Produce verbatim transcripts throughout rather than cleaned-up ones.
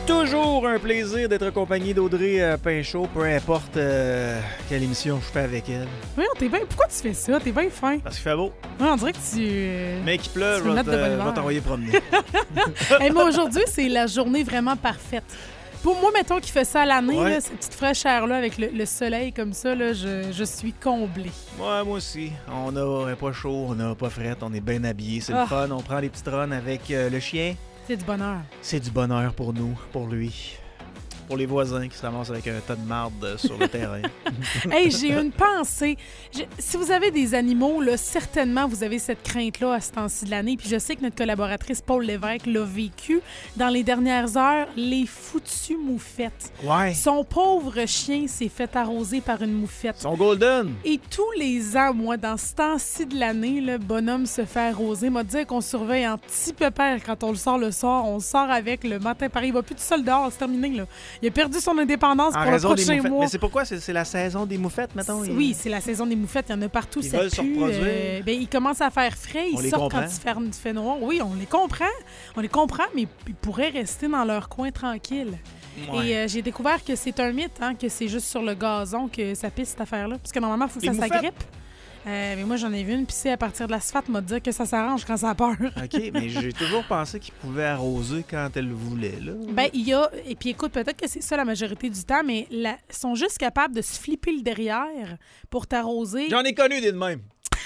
Toujours un plaisir d'être accompagné d'Audrey euh, Pinchot, peu importe euh, quelle émission je fais avec elle. Oui, t'es bien. Pourquoi tu fais ça? T'es bien fin. Parce qu'il fait beau. Oui, on dirait que tu. Euh, Mais qu'il pleut, tu je veux vais mettre de bonne te- je humeur. vais t'envoyer promener. Hey, mais aujourd'hui, c'est la journée vraiment parfaite. Pour moi, mettons qu'il fait ça à l'année, Ouais. là, cette petite fraîcheur-là avec le, le soleil comme ça, là, je, je suis comblée. Ouais, moi aussi. On n'a pas chaud, on n'a pas fret, on est bien habillés, c'est Ah. le fun. On prend les petites runs avec euh, le chien. C'est du bonheur. C'est du bonheur pour nous, pour lui. Pour les voisins qui se ramassent avec un tas de marde sur le terrain. Hey, j'ai une pensée. Je- si vous avez des animaux, là, certainement, vous avez cette crainte-là à ce temps-ci de l'année. Puis je sais que notre collaboratrice Paul Lévesque l'a vécu dans les dernières heures. Les foutues moufettes. Ouais. Son pauvre chien s'est fait arroser par une moufette. Son golden. Et tous les ans, moi, dans ce temps-ci de l'année, le bonhomme se fait arroser. M'a dit qu'on surveille en petit pépère quand on le sort le soir. On le sort avec le matin. Pareil, il va plus tout seul dehors. C'est terminé, là. Il a perdu son indépendance En pour le raison des prochain moufettes. mois. Mais c'est pourquoi? C'est c'est la saison des moufettes, mettons? il- Oui, c'est la saison des moufettes. Il y en a partout. Ils Ça veulent se pue. reproduire. ben, ils commencent à faire frais. On Ils les sortent comprend. quand il fait, il fait noir. Oui, on les comprend. On les comprend, mais ils pourraient rester dans leur coin tranquille. Ouais. Et euh, j'ai découvert que c'est un mythe, hein, que c'est juste sur le gazon que ça pisse, cette affaire-là. Parce que normalement, il faut que Les ça moufettes? s'agrippe. Euh, mais moi, j'en ai vu une pissée à partir de l'asphalte, m'a dit que ça s'arrange quand ça a peur. OK, mais j'ai toujours pensé qu'il pouvait arroser quand elle le voulait, là. Ben, il y a. Et puis écoute, peut-être que c'est ça la majorité du temps, mais la- ils sont juste capables de se flipper le derrière pour t'arroser. J'en ai connu des de même.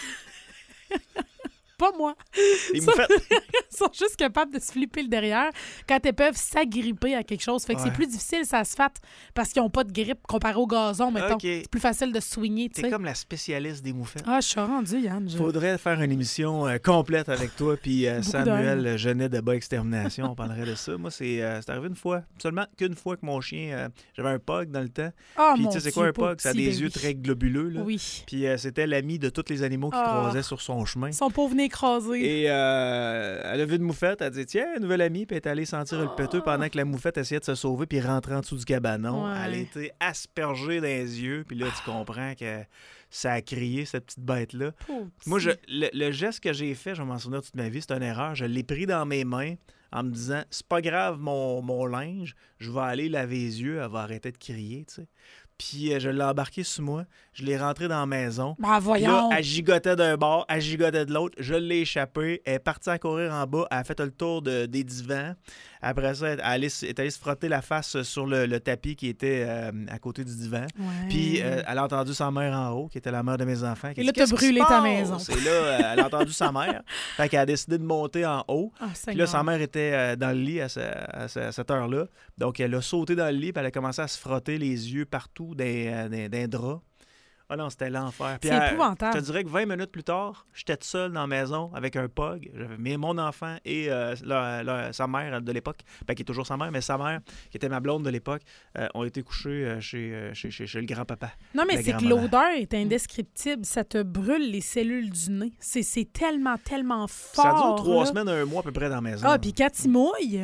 Pas moi. Les Ça- moufettes. Ils sont juste capables de se flipper le derrière quand elles peuvent s'agripper à quelque chose. Fait que Ouais. c'est plus difficile, ça se fait parce qu'ils n'ont pas de grippe comparé au gazon, mettons. OK. C'est plus facile de swinger, tu T'es sais. comme la spécialiste des moufettes. Ah, je suis rendu, Yann. je- Faudrait faire une émission euh, complète avec toi puis euh, Beaucoup Samuel Genet de Bas Extermination. On parlerait de ça. Moi, c'est euh, c'est arrivé une fois, seulement qu'une fois que mon chien... euh, J'avais un pug dans le temps. Ah, Puis mon tu sais, c'est Dieu, quoi un pauvre pug? Ça a petit des baby. yeux très globuleux, là. Oui. Puis euh, c'était l'ami de tous les animaux qui Ah. croisaient sur son chemin. Son pauvre nez écrasé. Et euh, elle a vu une moufette, elle a dit tiens, un nouvel ami, puis elle est allée sentir le péteux pendant que la moufette essayait de se sauver puis rentrer en dessous du cabanon. Ouais. Elle a été aspergée dans les yeux, puis là, tu comprends que ça a crié, cette petite bête-là. Pauvre Moi, petit. je, le, le geste que j'ai fait, je vais m'en souvenir toute ma vie, c'est une erreur. Je l'ai pris dans mes mains en me disant c'est pas grave mon, mon linge, je vais aller laver les yeux, elle va arrêter de crier, tu sais. Puis euh, je l'ai embarqué sous moi, je l'ai rentré dans la maison. Ben, Puis là, voyons. elle gigotait d'un bord, elle gigotait de l'autre. Je l'ai échappée. Elle est partie à courir en bas. Elle a fait le tour de- des divans. Après ça, elle est allée, elle est allée se frotter la face sur le, le tapis qui était euh, à côté du divan. Ouais. Puis euh, elle a entendu sa mère en haut, qui était la mère de mes enfants. qui a Et là, dit, t'as Qu'est-ce qui brûlé se ta passe? maison. Et là, euh, elle a entendu sa mère. Fait qu'elle a décidé de monter en haut. Ah, Puis là, Seigneur. sa mère était euh, dans le lit à, ce- à ce- à cette heure-là. Donc, elle a sauté dans le lit, puis elle a commencé à se frotter les yeux partout d'un d'un drap. Ah non, c'était l'enfer. Puis C'est elle- épouvantable. Je te dirais que vingt minutes plus tard, j'étais tout seul dans la maison avec un pug. J'avais mis mon enfant et euh, la- la- sa mère de l'époque, ben, qui est toujours sa mère, mais sa mère, qui était ma blonde de l'époque, euh, ont été couchés euh, chez, euh, chez, chez, chez le grand-papa. Non, mais la c'est que grand-maman. l'odeur est indescriptible. Ça te brûle les cellules du nez. C'est c'est tellement, tellement fort. Ça dure trois là. semaine, un mois à peu près dans la maison. Ah, puis quand il mouille,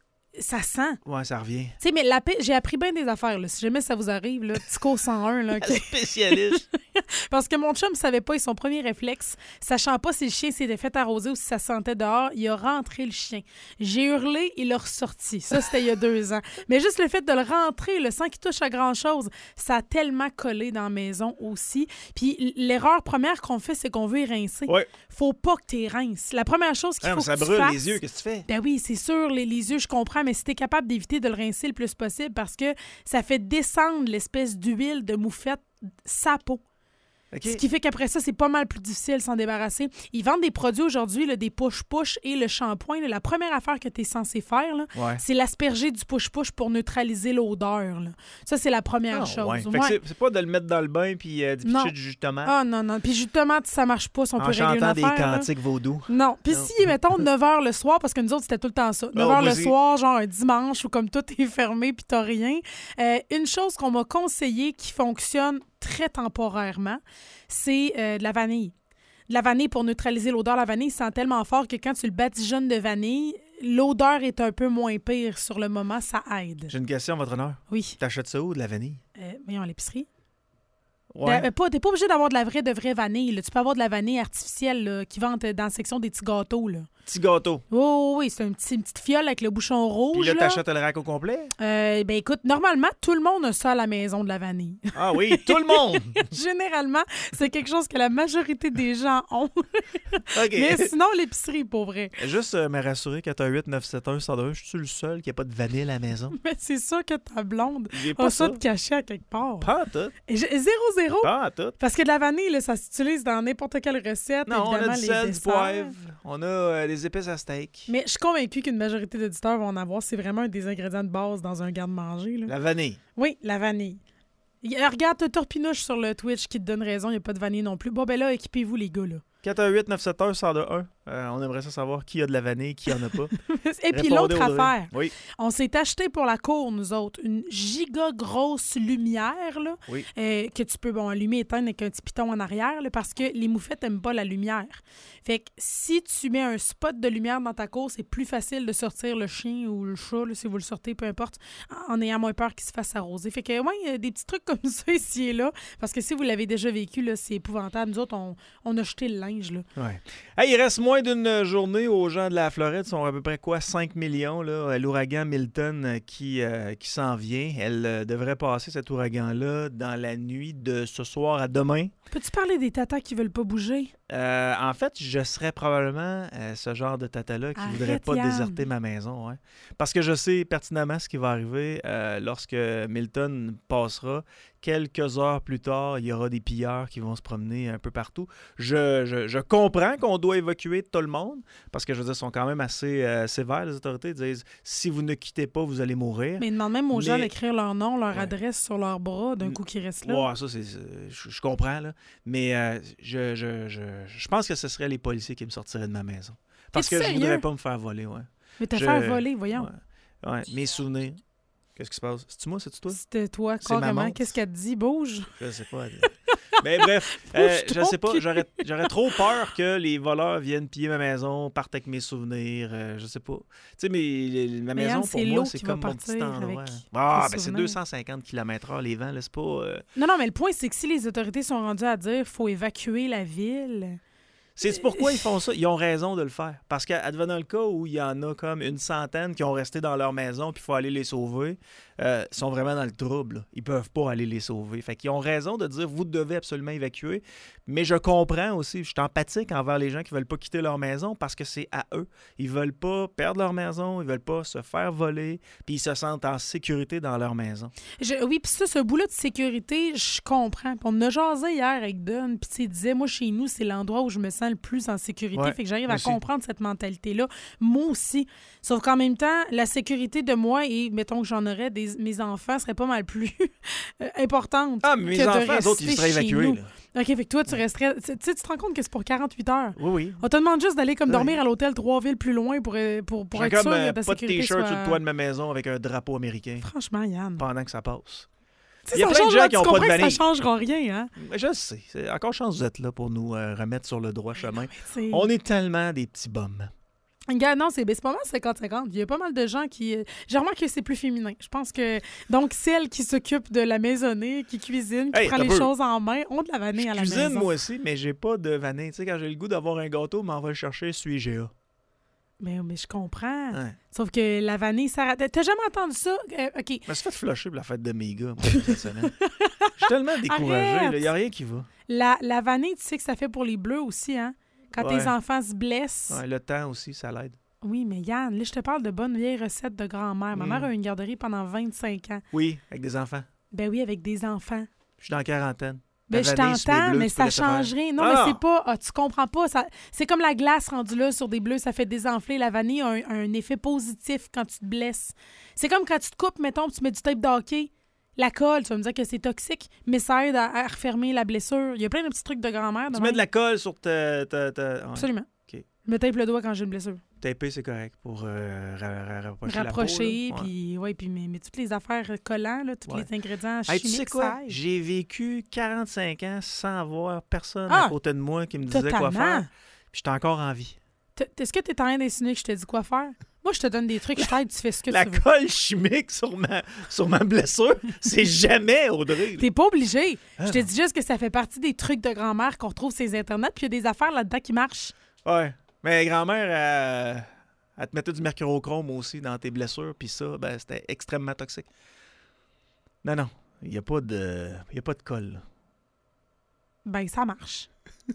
ça sent. Ouais, ça revient. Tu sais, mais la paix, j'ai appris bien des affaires. Là. Si jamais ça vous arrive, là, Tico cent un, là, que- Spécialiste. parce que mon chum ne savait pas, et son premier réflexe, sachant pas si le chien s'était fait arroser ou si ça sentait dehors, il a rentré le chien. J'ai hurlé, il l'a ressorti. Ça, c'était il y a deux ans. Mais juste le fait de le rentrer, le sans qu'il touche à grand-chose, ça a tellement collé dans la maison aussi. Puis l'erreur première qu'on fait, c'est qu'on veut y rincer. Ouais. Faut pas que tu rinces. La première chose qu'il Ah, faut mais ça que tu brûle fasses, les yeux, qu'est-ce que tu fais? ben oui, c'est sûr, les, les yeux, je comprends, mais si t'es capable d'éviter de le rincer le plus possible parce que ça fait descendre l'espèce d'huile de moufette sa peau. OK. Ce qui fait qu'après ça, c'est pas mal plus difficile de s'en débarrasser. Ils vendent des produits aujourd'hui, là, des push-push et le shampoing. là. La première affaire que tu es censé faire, là, Ouais. c'est l'asperger du push-push pour neutraliser l'odeur. là. Ça, c'est la première Ah, chose. ouais. Fait que Ouais. c'est- c'est pas de le mettre dans le bain puis euh, d'y Non. pitcher du jus de tomate Ah non, non. Puis justement, ça marche pas si on en peut régler une chantant des affaire. là. cantiques vaudou. Non. Puis Non. si, mettons, neuf heures le soir, parce que nous autres, c'était tout le temps ça. neuf Oh, heures moi le aussi. soir, genre un dimanche, où comme tout est fermé puis t'as rien. Euh, une chose qu'on m'a conseillé qui fonctionne très temporairement, c'est euh, de la vanille. De la vanille pour neutraliser l'odeur. La vanille sent tellement fort que quand tu le badigeonnes de vanille, l'odeur est un peu moins pire sur le moment. Ça aide. J'ai une question, votre honneur. Oui. T'achètes ça où, de la vanille? Euh, voyons, à l'épicerie. Ouais. De- pas, t'es pas obligé d'avoir de la vraie, de vraie vanille. Là. Tu peux avoir de la vanille artificielle là, qui vend dans la section des petits gâteaux. Là. Petit gâteau. Oh oui, c'est un petit, une petite fiole avec le bouchon rouge. Puis là, là. t'achètes le rack au complet? Euh, ben écoute, normalement, tout le monde a ça à la maison de la vanille. Ah oui, tout le monde! Généralement, c'est quelque chose que la majorité des gens ont. OK. Mais sinon, l'épicerie, pour vrai. Juste euh, me rassurer, quatre un huit neuf sept un un zéro deux un, je suis le seul qui n'a pas de vanille à la maison? Mais c'est sûr que ta blonde J'ai a pas ça ça. de caché à quelque part. Pas en tout. Et j'ai- Zéro, zéro. Pas en tout. Parce que de la vanille, là, ça s'utilise dans n'importe quelle recette. Non, on évidemment, a du les sel, du desserts. poivre, on a euh, des épices à steak. Mais je suis convaincue qu'une majorité d'auditeurs vont en avoir. C'est vraiment un des ingrédients de base dans un garde-manger. là. La vanille. Oui, la vanille. Y- euh, Regarde Torpinouche sur le Twitch qui te donne raison, il n'y a pas de vanille non plus. Bon, ben là, équipez-vous, les gars. là. quatre un huit neuf sept un un zéro deux un. Euh, on aimerait ça savoir qui a de la vanille, qui en a pas. Et puis Répondez, l'autre Audrey. affaire, Oui, on s'est acheté pour la cour, nous autres, une giga grosse lumière là, oui. euh, que tu peux bon, allumer et éteindre avec un petit piton en arrière là, parce que les moufettes n'aiment pas la lumière. Fait que si tu mets un spot de lumière dans ta cour, c'est plus facile de sortir le chien ou le chat, là, si vous le sortez, peu importe, en ayant moins peur qu'il se fasse arroser. Fait que, ouais, il y a des petits trucs comme ça ici et là, parce que si vous l'avez déjà vécu, là, c'est épouvantable. Nous autres, on, on a jeté le linge. Là. Ouais. Hey, il reste moins d'une journée aux gens de la Floride. Ils sont à peu près quoi, cinq millions. Là, l'ouragan Milton euh, qui, euh, qui s'en vient. Elle euh, devrait passer cet ouragan-là dans la nuit de ce soir à demain. Peux-tu parler des tatas qui veulent pas bouger? Euh, en fait, je serais probablement euh, ce genre de tata-là qui ne Arrête, voudrait pas Yann. déserter ma maison. Ouais. Parce que je sais pertinemment ce qui va arriver euh, lorsque Milton passera. Quelques heures plus tard, il y aura des pilleurs qui vont se promener un peu partout. Je, je, je comprends qu'on doit évacuer tout le monde, parce que je veux dire, ils sont quand même assez euh, sévères, les autorités. Ils disent, si vous ne quittez pas, vous allez mourir. Mais ils demandent même aux gens Mais- d'écrire leur nom, leur Ouais. adresse sur leur bras d'un Mm. coup qui reste là. Ouais, ça, c'est, c'est- je, je comprends, là. Mais euh, je, je, je, je pense que ce serait les policiers qui me sortiraient de ma maison. Parce T'es que je sérieux? voudrais pas me faire voler, ouais. Mais te Je- faire voler, voyons. Ouais. Ouais, mes souvenirs. Qu'est-ce qui se passe? C'est-tu moi, c'est-tu toi? C'était toi, C'est ma carrément. montre. Qu'est-ce qu'elle te dit? Bouge. Je sais pas. Mais bref, euh, Bouge je sais pas. donc. J'aurais, j'aurais trop peur que les voleurs viennent piller ma maison, partent avec mes souvenirs. euh, je sais pas. Tu sais, mais les- ma Mais maison, Yann, pour c'est moi, l'eau c'est qui va comme mon petit partir endroit. avec Ah, tes ben c'est souvenirs. deux cent cinquante kilomètres heure les vents, là. C'est pas. euh, Non, non, mais le point, c'est que si les autorités sont rendues à dire faut évacuer la ville. C'est pourquoi ils font ça. Ils ont raison de le faire. Parce qu'advenant le cas où il y en a comme une centaine qui ont resté dans leur maison puis il faut aller les sauver, euh, ils sont vraiment dans le trouble. Là. Ils peuvent pas aller les sauver. Fait qu'ils ont raison de dire vous devez absolument évacuer. Mais je comprends aussi, je suis empathique envers les gens qui veulent pas quitter leur maison parce que c'est à eux. Ils veulent pas perdre leur maison, ils veulent pas se faire voler, puis ils se sentent en sécurité dans leur maison. Je- oui, puis ça, ce bout-là de sécurité, je comprends. Puis on en a jasé hier avec Don, puis tu sais, il disait, moi, chez nous, c'est l'endroit où je me sens le plus en sécurité. Ouais, fait que j'arrive moi à aussi. comprendre cette mentalité-là. Moi aussi. Sauf qu'en même temps, la sécurité de moi et, mettons que j'en aurais, des, mes enfants serait pas mal plus euh, importante. Ah, mais mes que de enfants, eux autres, ils rester seraient chez évacués. nous. Là. OK, fait que toi, tu resterais... Tu sais, tu te rends compte que c'est pour quarante-huit heures. Oui, oui. On te demande juste d'aller comme Oui. dormir à l'hôtel trois villes plus loin pour, euh, pour, pour J'ai être sûr comme que euh, ta pas de sécurité t-shirt soit... sur le toit de ma maison avec un drapeau américain Franchement, Yann. pendant que ça passe. Tu sais, Il y a ça plein de changera- gens qui tu ont pas comprends de que vanille. ça changera rien, hein? Je le sais. C'est encore chance que vous êtes là pour nous euh, remettre sur le droit chemin. C'est- On est tellement des petits bums. Regarde, non, c'est ben, c'est pas mal cinquante cinquante. Il y a pas mal de gens qui... euh, J'ai remarqué que c'est plus féminin. Je pense que... Donc, celles qui s'occupent de la maisonnée, qui cuisinent, qui Hey, prend t'as les peu. choses en main, ont de la vanille Je à la cuisine maison. moi aussi, mais j'ai pas de vanille. Tu sais, quand j'ai le goût d'avoir un gâteau, m'en va le chercher, suis G A. Mais, mais je comprends. Ouais. Sauf que la vanille, ça... T'as jamais entendu ça? Euh, OK. Je me suis fait flusher pour la fête de mes gars, moi, cette semaine. Je suis tellement découragé. Arrête! Il n'y a rien qui va. La, la vanille, tu sais que ça fait pour les bleus aussi, hein? Quand Ouais. tes enfants se blessent. Ouais, le temps aussi, ça l'aide. Oui, mais Yann, là, je te parle de bonnes vieilles recettes de grand-mère. Ma Mm. mère a eu une garderie pendant vingt-cinq ans. Oui, avec des enfants. Ben oui, avec des enfants. Je suis dans la quarantaine. Ben, La je vanille sur les t'entends, bleus, mais tu peux ça laisser faire. change rien. Non, Ah mais non! c'est pas... Ah, tu comprends pas. Ça... C'est comme la glace rendue là sur des bleus. Ça fait désenfler. La vanille a un, un effet positif quand tu te blesses. C'est comme quand tu te coupes, mettons, puis tu mets du tape de hockey. La colle, tu vas me dire que c'est toxique, mais ça aide à, à refermer la blessure. Il y a plein de petits trucs de grand-mère. de Tu mets même. de la colle sur ta... ta, ta... ouais. Absolument. OK. Je me tape le doigt quand j'ai une blessure. Taper, c'est correct pour euh, ra- ra- rapprocher, Rapprocher, la peau. là. Ouais. puis ouais, puis mais, mais toutes les affaires collants, là, tous Ouais. les ingrédients Hey, chimiques, tu sais quoi? ça aide. J'ai vécu quarante-cinq ans sans avoir personne Ah! à côté de moi qui me disait quoi Totalement. faire. Puis j'étais encore en vie. T- Est-ce que tu es en train d'insinuer que je te dis quoi faire? Moi, je te donne des trucs, je t'aide, tu fais ce que La tu veux. colle chimique sur ma, sur ma blessure, c'est jamais, Audrey. T'es pas obligé. Ah Je te non. dis juste que ça fait partie des trucs de grand-mère qu'on retrouve sur les internets, puis il y a des affaires là-dedans qui marchent. Ouais. Mais grand-mère, elle, elle te mettait du mercurochrome aussi dans tes blessures, puis ça, ben, c'était extrêmement toxique. Non, non. Il n'y a pas de. Il y a pas de colle, là. Ben, ça marche.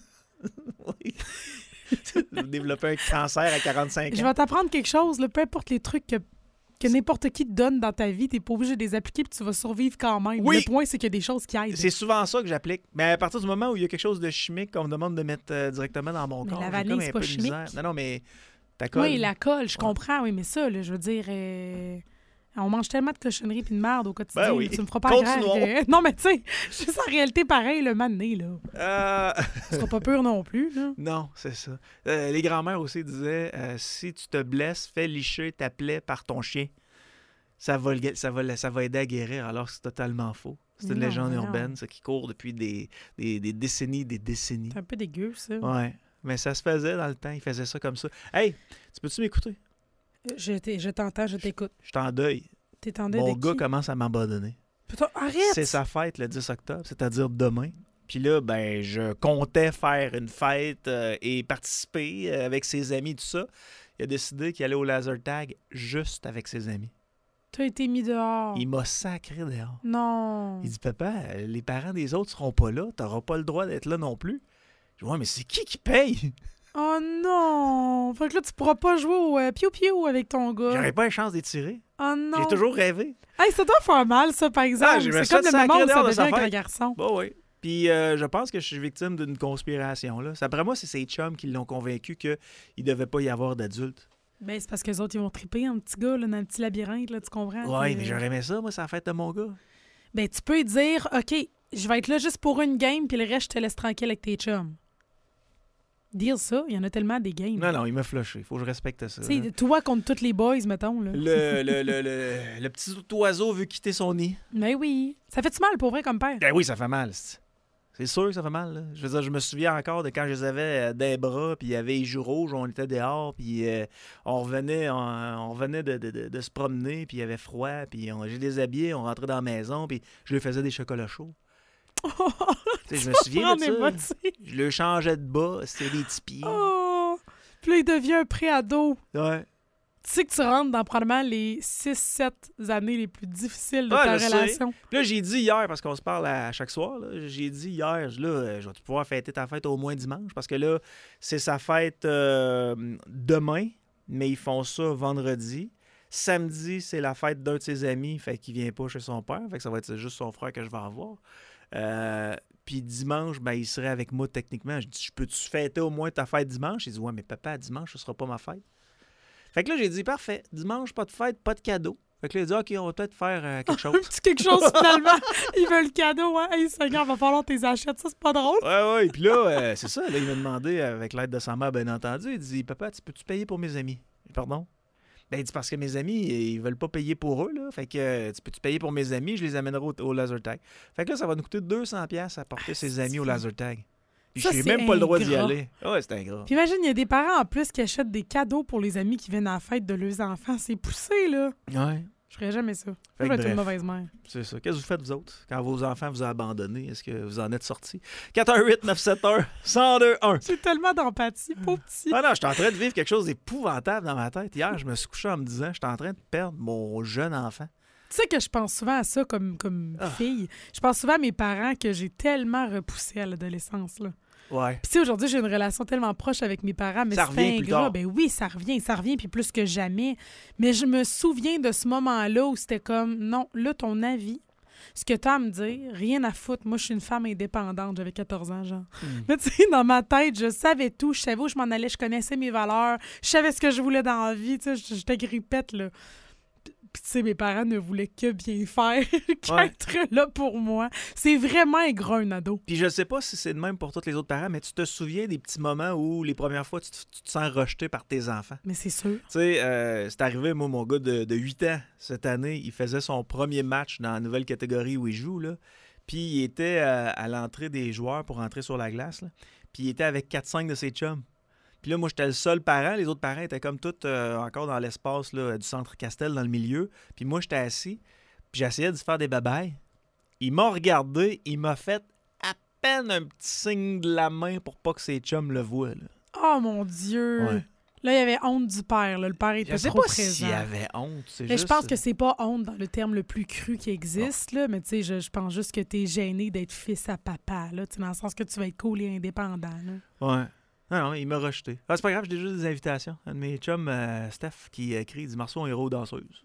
Oui. Développer un cancer à quarante-cinq Je ans. vais t'apprendre quelque chose, là, peu importe les trucs que, que n'importe qui te donne dans ta vie, t'es pas obligé de les appliquer puis tu vas survivre quand même. Oui. Le point, c'est qu'il y a des choses qui aident. C'est souvent ça que j'applique. Mais à partir du moment où il y a quelque chose de chimique qu'on me demande de mettre euh, directement dans mon Mais corps, la j'ai vanille, comme un c'est peu pas de chimique. misère. Non, non, mais ta colle. Oui, la colle, je Ouais. comprends, comprends, oui, mais ça, là, je veux dire, euh, on mange tellement de cochonneries puis de merde au quotidien, Ben oui. tu me feras pas Continuons. grave. que- Non, mais tu sais, c'est ça en réalité pareil, le mané, là. Euh, Tu seras pas pur non plus, là. non, c'est ça. Euh, les grands-mères aussi disaient euh, si tu te blesses, fais licher ta plaie par ton chien. Ça va, le- ça va, le- ça va aider à guérir, alors que c'est totalement faux. C'est Mais une non, légende voyons. urbaine, ça, qui court depuis des, des, des décennies, des décennies. C'est un peu dégueu, ça. Ouais. Mais ça se faisait dans le temps, ils faisaient ça comme ça. Hey, tu peux-tu m'écouter? Je, t'ai- je t'entends, je t'écoute. Je t'en deuil. T'es en deuil Mon de gars qui? commence à m'abandonner. Putain, arrête! C'est sa fête le dix octobre, c'est-à-dire demain. Puis là, ben, je comptais faire une fête euh, et participer euh, avec ses amis, tout ça. Il a décidé qu'il allait au laser tag juste avec ses amis. T'as été mis dehors. Il m'a sacré dehors. Non. Il dit, papa, euh, les parents des autres seront pas là, t'auras pas le droit d'être là non plus. Je dis, ouais, mais c'est qui qui paye? Oh non! Fait que là, tu pourras pas jouer au euh, piou-piou avec ton gars. J'aurais pas une chance d'y tirer. Oh non! J'ai toujours rêvé. Hey, ça doit faire mal, ça, par exemple. Ah, je me c'est suis comme fait le moment sacrer où ça dehors de devient sa un grand fête. garçon. Bah oui. Puis euh, je pense que je suis victime d'une conspiration. Là. Après moi, c'est ses chums qui l'ont convaincu qu'il ne devait pas y avoir d'adultes. Ben, c'est parce que les autres, ils vont triper un petit gars, là, dans le petit labyrinthe, là, tu comprends? Ouais, Puis, mais euh, j'aurais aimé ça, moi, c'est la fête de mon gars. Ben, tu peux dire, OK, je vais être là juste pour une game, puis le reste, je te laisse tranquille avec tes chums. Dire ça, il y en a tellement des games. Non, non, il m'a flushé. Faut que je respecte ça. Tu sais, toi contre tous les boys, mettons, là. Le, le, le, le, le petit oiseau veut quitter son nid. Mais oui. Ça fait-tu mal, pour vrai, comme père? Ben oui, ça fait mal. C'est c'est sûr que ça fait mal. Là. Je veux dire, je me souviens encore de quand je les avais euh, des bras, puis il y avait les joues rouges, on était dehors, puis euh, on revenait, on, on revenait de, de, de, de se promener, puis il y avait froid, puis on, j'ai déshabillé, on rentrait dans la maison, puis je lui faisais des chocolats chauds. Tu sais, je me souviens de Prends ça. mes Je le changeais de bas, c'était des petits pieds. Oh! Puis là, il devient un pré-ado. Ouais. Tu sais que tu rentres dans probablement les six sept années les plus difficiles de Ouais, ta je sais. relation. Puis là, j'ai dit hier, parce qu'on se parle à chaque soir, là, j'ai dit hier, là, euh, je vais pouvoir fêter ta fête au moins dimanche, parce que là, c'est sa fête euh, demain, mais ils font ça vendredi. Samedi, c'est la fête d'un de ses amis, fait qu'il vient pas chez son père, fait que ça va être juste son frère que je vais avoir. Euh, puis dimanche, ben, il serait avec moi techniquement. Je dis, je peux-tu fêter au moins ta fête dimanche? Il dit, ouais, mais papa, dimanche, ce sera pas ma fête. Fait que là, j'ai dit, parfait, dimanche, pas de fête, pas de cadeau. Fait que là, il a dit, OK, on va peut-être faire euh, quelque chose. Un petit quelque chose, finalement. Il veut le cadeau, hein? Hey, Seigneur, va falloir que tu les achètes. Ça, c'est pas drôle. Ouais, ouais. Puis là, euh, c'est ça. Là, il m'a demandé, avec l'aide de sa mère, bien entendu, il dit, papa, tu peux-tu payer pour mes amis? Pardon? Ben, il dit, parce que mes amis, ils veulent pas payer pour eux, là. Fait que, euh, tu peux-tu payer pour mes amis? Je les amènerai au, au laser tag. Fait que là, ça va nous coûter deux cents dollars à porter Ah, ses c'est amis au fou. laser tag. Puis Ça, j'ai c'est même pas le droit d'y ingrat. aller. Ouais, c'est ingrat. Puis imagine, il y a des parents en plus qui achètent des cadeaux pour les amis qui viennent à la fête de leurs enfants. C'est poussé, là. Ouais. Je ferais jamais ça. Fait Je que vais être une bref. mauvaise mère. C'est ça. Qu'est-ce que vous faites, vous autres, quand vos enfants vous ont abandonné? Est-ce que vous en êtes sortis? quatre un huit neuf sept un un zéro deux un. J'ai tellement d'empathie, pauvre petit. Ah non, j'étais en train de vivre quelque chose d'épouvantable dans ma tête. Hier, je me suis couché en me disant, j'étais en train de perdre mon jeune enfant. Tu sais que je pense souvent à ça comme, comme Ah. fille. Je pense souvent à mes parents que j'ai tellement repoussé à l'adolescence, là. Ouais. Puis tu sais, aujourd'hui, j'ai une relation tellement proche avec mes parents, mais Ça c'est revient plus ingrat. tard. Ben oui, ça revient, ça revient, puis plus que jamais. Mais je me souviens de ce moment-là où c'était comme, non, là, ton avis, ce que tu as à me dire, rien à foutre. Moi, je suis une femme indépendante, j'avais quatorze ans, genre. Mm. Mais tu sais, dans ma tête, je savais tout, je savais où je m'en allais, je connaissais mes valeurs, je savais ce que je voulais dans la vie, tu sais, j'étais grippette, là. Puis tu sais, mes parents ne voulaient que bien faire, qu'être là pour moi. C'est vraiment ingrat, un ado. Puis je sais pas si c'est de même pour tous les autres parents, mais tu te souviens des petits moments où les premières fois, tu te, tu te sens rejeté par tes enfants. Mais c'est sûr. Tu sais, euh, c'est arrivé, moi, mon gars de, de huit ans, cette année, il faisait son premier match dans la nouvelle catégorie où il joue, là. Puis il était euh, à l'entrée des joueurs pour entrer sur la glace, là. Puis il était avec quatre cinq de ses chums. Puis là, moi, j'étais le seul parent. Les autres parents étaient comme tous euh, encore dans l'espace là, du centre Castel, dans le milieu. Puis moi, j'étais assis. Puis j'essayais de se faire des babayes. Il m'a regardé. Il m'a fait à peine un petit signe de la main pour pas que ses chums le voient. Là. Oh, mon Dieu! Ouais. Là, il y avait honte du père. Là. Le père était Je sais trop pas présent. s'il y avait honte. C'est Mais juste... je pense que c'est pas honte dans le terme le plus cru qui existe, là, mais tu sais, je, je pense juste que t'es gêné d'être fils à papa, là, dans le sens que tu vas être cool et indépendant. Là. Ouais. Non, non, il m'a rejeté. Ah, c'est pas grave, j'ai déjà des invitations. Un de mes chums, euh, Steph, qui écrit, il dit Marceau, héros danseuse.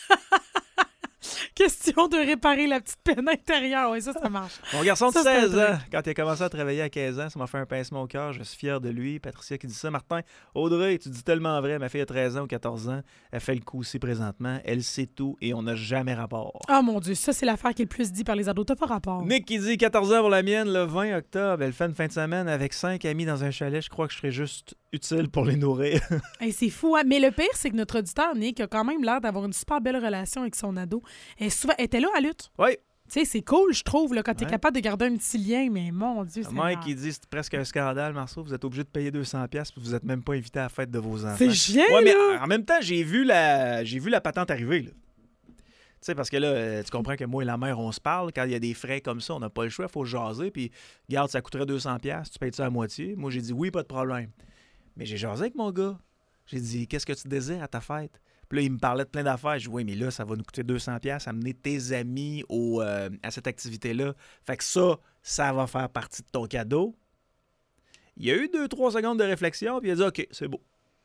Question de réparer la petite peine intérieure. Oui, ça, ça marche. Mon garçon de Ça, c'est un seize ans, truc. quand il a commencé à travailler à quinze ans, ça m'a fait un pincement au cœur. Je suis fier de lui. Patricia qui dit ça. Martin, Audrey, tu dis tellement vrai. Ma fille a treize ans ou quatorze ans. Elle fait le coup aussi présentement. Elle sait tout et on n'a jamais rapport. Oh mon Dieu, ça, c'est l'affaire qui est le plus dit par les ados. T'as pas rapport. Nick qui dit quatorze ans pour la mienne, le vingt octobre. Elle fait une fin de semaine avec cinq amis dans un chalet. Je crois que je serais juste utile pour les nourrir. Hey, c'est fou, hein? Mais le pire, c'est que notre auditeur, Nick, a quand même l'air d'avoir une super belle relation avec son ado. Elle, souvent, elle était là à lutte. Oui. Tu sais, c'est cool, je trouve, là, quand t'es Ouais. capable de garder un petit lien, mais mon Dieu, c'est Mike qui dit c'est presque un scandale, Marceau. Vous êtes obligé de payer deux cents dollars puis vous êtes même pas invité à la fête de vos enfants. C'est chiant, Ouais, mais là! en même temps, j'ai vu la j'ai vu la patente arriver. Là. Tu sais, parce que là, euh, tu comprends que moi et la mère, on se parle. Quand il y a des frais comme ça, on n'a pas le choix, il faut jaser. Puis, regarde, ça coûterait deux cents dollars, tu payes ça à moitié. Moi, j'ai dit oui, pas de problème. Mais j'ai jasé avec mon gars. J'ai dit, qu'est-ce que tu désires à ta fête? Puis là, il me parlait de plein d'affaires. Je dis, oui, mais là, ça va nous coûter deux cents dollars, amener tes amis au, euh, à cette activité-là. Fait que ça, ça va faire partie de ton cadeau. Il y a eu deux, trois secondes de réflexion, puis il a dit, OK, c'est beau.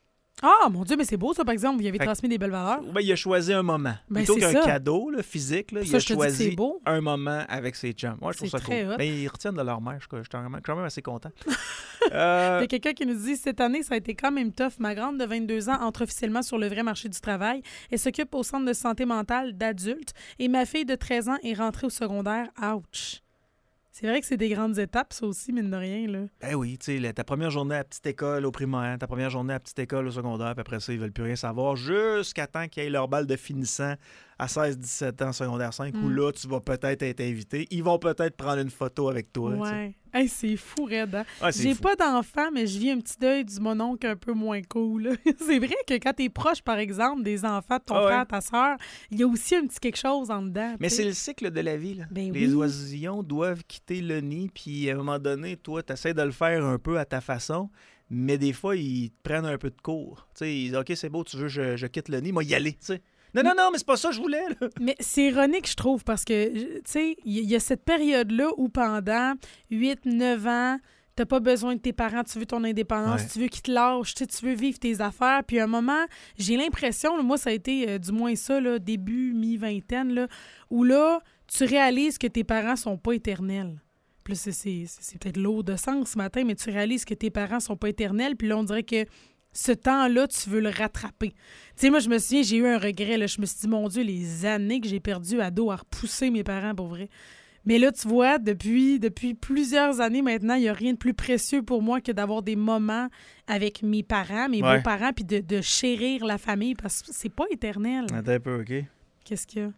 Ah, mon Dieu, mais c'est beau, ça, par exemple. Vous y avez Fait que- transmis des belles valeurs. Ben, il a choisi un moment. Ben, Plutôt c'est qu'un ça. cadeau là, physique, là, Ça, il a je te dis que choisi c'est beau. un moment avec ses chums. Moi, je trouve C'est ça très cool. hot. Mais ils retiennent de leur mère. Je je suis quand même quand même assez content. Il Euh, y a quelqu'un qui nous dit cette année, ça a été quand même tough. Ma grande de vingt-deux ans entre officiellement sur le vrai marché du travail. Elle s'occupe au centre de santé mentale d'adultes. Et ma fille de treize ans est rentrée au secondaire. Ouch! C'est vrai que c'est des grandes étapes, ça aussi, mine de rien. Là. Ben oui, tu sais, la- ta première journée à la petite école au primaire, ta première journée à la petite école au secondaire, puis après ça, ils veulent plus rien savoir jusqu'à temps qu'ils aient leur balle de finissant à seize dix-sept ans, secondaire cinq, où Mm. là, tu vas peut-être être invité. Ils vont peut-être prendre une photo avec toi. tu sais. Ouais. Hey, c'est fou, Red. Hein? Ouais, c'est J'ai fou. pas d'enfant, mais je vis un petit deuil du mononcle un peu moins cool. C'est vrai que quand t'es proche, par exemple, des enfants de ton Ah ouais. frère, ta soeur, il y a aussi un petit quelque chose en dedans. Mais tu c'est sais. le cycle de la vie. Là. Ben Les oui. oisillons doivent quitter le nid, puis à un moment donné, toi, tu essaies de le faire un peu à ta façon, mais des fois, ils te prennent un peu de cours. Tu sais, ils disent OK, c'est beau, tu veux, je, je quitte le nid, moi, y aller. tu sais. Non, non, non, mais c'est pas ça que je voulais. Là. Mais c'est ironique, je trouve, parce que, tu sais, il y, y a cette période-là où pendant huit neuf ans, t'as pas besoin de tes parents, tu veux ton indépendance, Ouais. tu veux qu'ils te lâchent, tu sais, tu veux vivre tes affaires. Puis à un moment, j'ai l'impression, là, moi, ça a été euh, du moins ça, là, début, mi-vingtaine, là, où là, tu réalises que tes parents sont pas éternels. Puis là, c'est, c'est, c'est peut-être lourd de sens ce matin, mais tu réalises que tes parents sont pas éternels. Puis là, on dirait que ce temps-là, tu veux le rattraper. Tu sais, moi, je me souviens, j'ai eu un regret. Là. Je me suis dit, mon Dieu, les années que j'ai perdues à dos à repousser mes parents, pour vrai. Mais là, tu vois, depuis, depuis plusieurs années maintenant, il n'y a rien de plus précieux pour moi que d'avoir des moments avec mes parents, mes Ouais. beaux-parents, puis de, de chérir la famille, parce que c'est pas éternel. Attends un peu, OK? Qu'est-ce qu'il y a?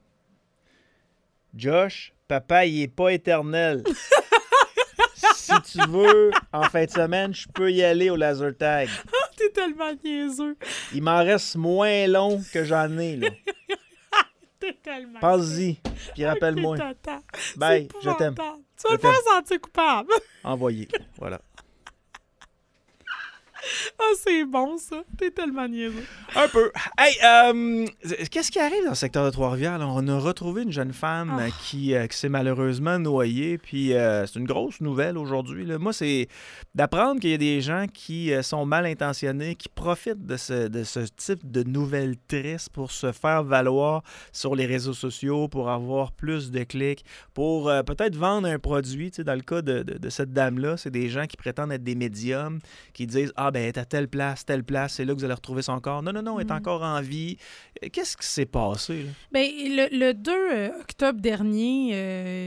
Josh, papa, il est pas éternel. Si tu veux, en fin de semaine, je peux y aller au laser tag. T'es tellement niaiseux. Il m'en reste moins long que j'en ai, là. T'es tellement Pense-y, puis rappelle-moi. Ok, t'attends. Bye, C'est je t'aime. épouvantable. Tu vas Je le faire t'aime. sentir coupable. Envoyé. Voilà. Ah, c'est bon, ça. T'es tellement niaiseux. Un peu. Hey, euh, qu'est-ce qui arrive dans le secteur de Trois-Rivières? là? On a retrouvé une jeune femme Ah. euh, qui, euh, qui s'est malheureusement noyée. Puis euh, c'est une grosse nouvelle aujourd'hui. là. Moi, c'est d'apprendre qu'il y a des gens qui euh, sont mal intentionnés, qui profitent de ce, de ce type de nouvelles tristes pour se faire valoir sur les réseaux sociaux, pour avoir plus de clics, pour euh, peut-être vendre un produit. Tu sais, dans le cas de, de- de cette dame-là, c'est des gens qui prétendent être des médiums, qui disent « Ah, ben, elle est à telle place, telle place, c'est là que vous allez retrouver son corps. » Non, non, non, elle est Mm. encore en vie. Qu'est-ce qui s'est passé? Là? Ben, le, le deux octobre dernier, euh,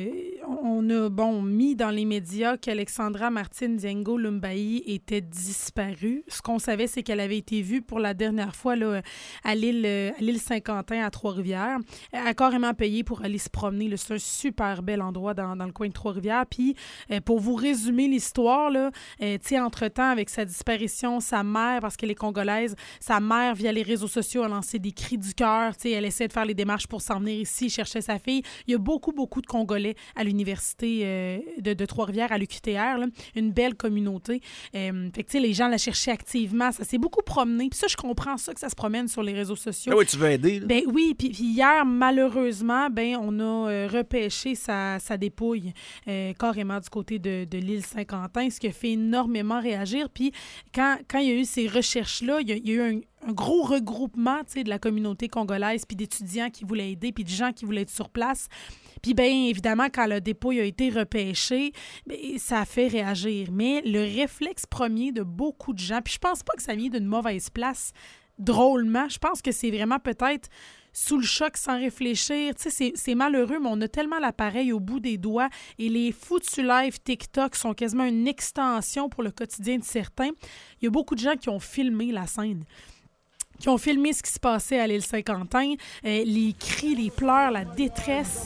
on a, bon, mis dans les médias qu'Alexandra Martine Diango Lumbayi était disparue. Ce qu'on savait, c'est qu'elle avait été vue pour la dernière fois là, à l'île, à l'île Saint-Quentin, à Trois-Rivières. Elle a carrément payé pour aller se promener. Là. C'est un super bel endroit dans, dans le coin de Trois-Rivières. Puis, euh, pour vous résumer l'histoire, là, euh, tu sais, entre-temps, avec sa disparition, sa mère, parce qu'elle est congolaise, sa mère, via les réseaux sociaux, a lancé des cris du cœur. Tu sais, elle essaie de faire les démarches pour s'en venir ici, chercher sa fille. Il y a beaucoup, beaucoup de Congolais à l'université euh, de, de Trois-Rivières, à l'U Q T R, là. Une belle communauté. Euh, fait que, tu sais, les gens la cherchaient activement. Ça s'est beaucoup promené. Puis ça, je comprends ça, que ça se promène sur les réseaux sociaux. Ah oui, tu veux aider, là? Ben oui, puis, puis hier, malheureusement, ben on a euh, repêché sa, sa dépouille euh, carrément du côté de, de l'île Saint-Quentin, ce qui a fait énormément réagir. Puis quand, quand il y a eu ces recherches-là, il y a, il y a eu un, un gros regroupement, tu sais, de la communauté congolaise, puis d'étudiants qui voulaient aider, puis de gens qui voulaient être sur place. Puis bien évidemment, quand le dépôt a été repêché, bien, ça a fait réagir. Mais le réflexe premier de beaucoup de gens, puis je pense pas que ça vient d'une mauvaise place, drôlement, je pense que c'est vraiment peut-être sous le choc sans réfléchir. Tu sais, c'est, c'est malheureux, mais on a tellement l'appareil au bout des doigts et les foutus live TikTok sont quasiment une extension pour le quotidien de certains. Il y a beaucoup de gens qui ont filmé la scène, qui ont filmé ce qui se passait à l'île Saint-Quentin, euh, les cris, les pleurs, la détresse.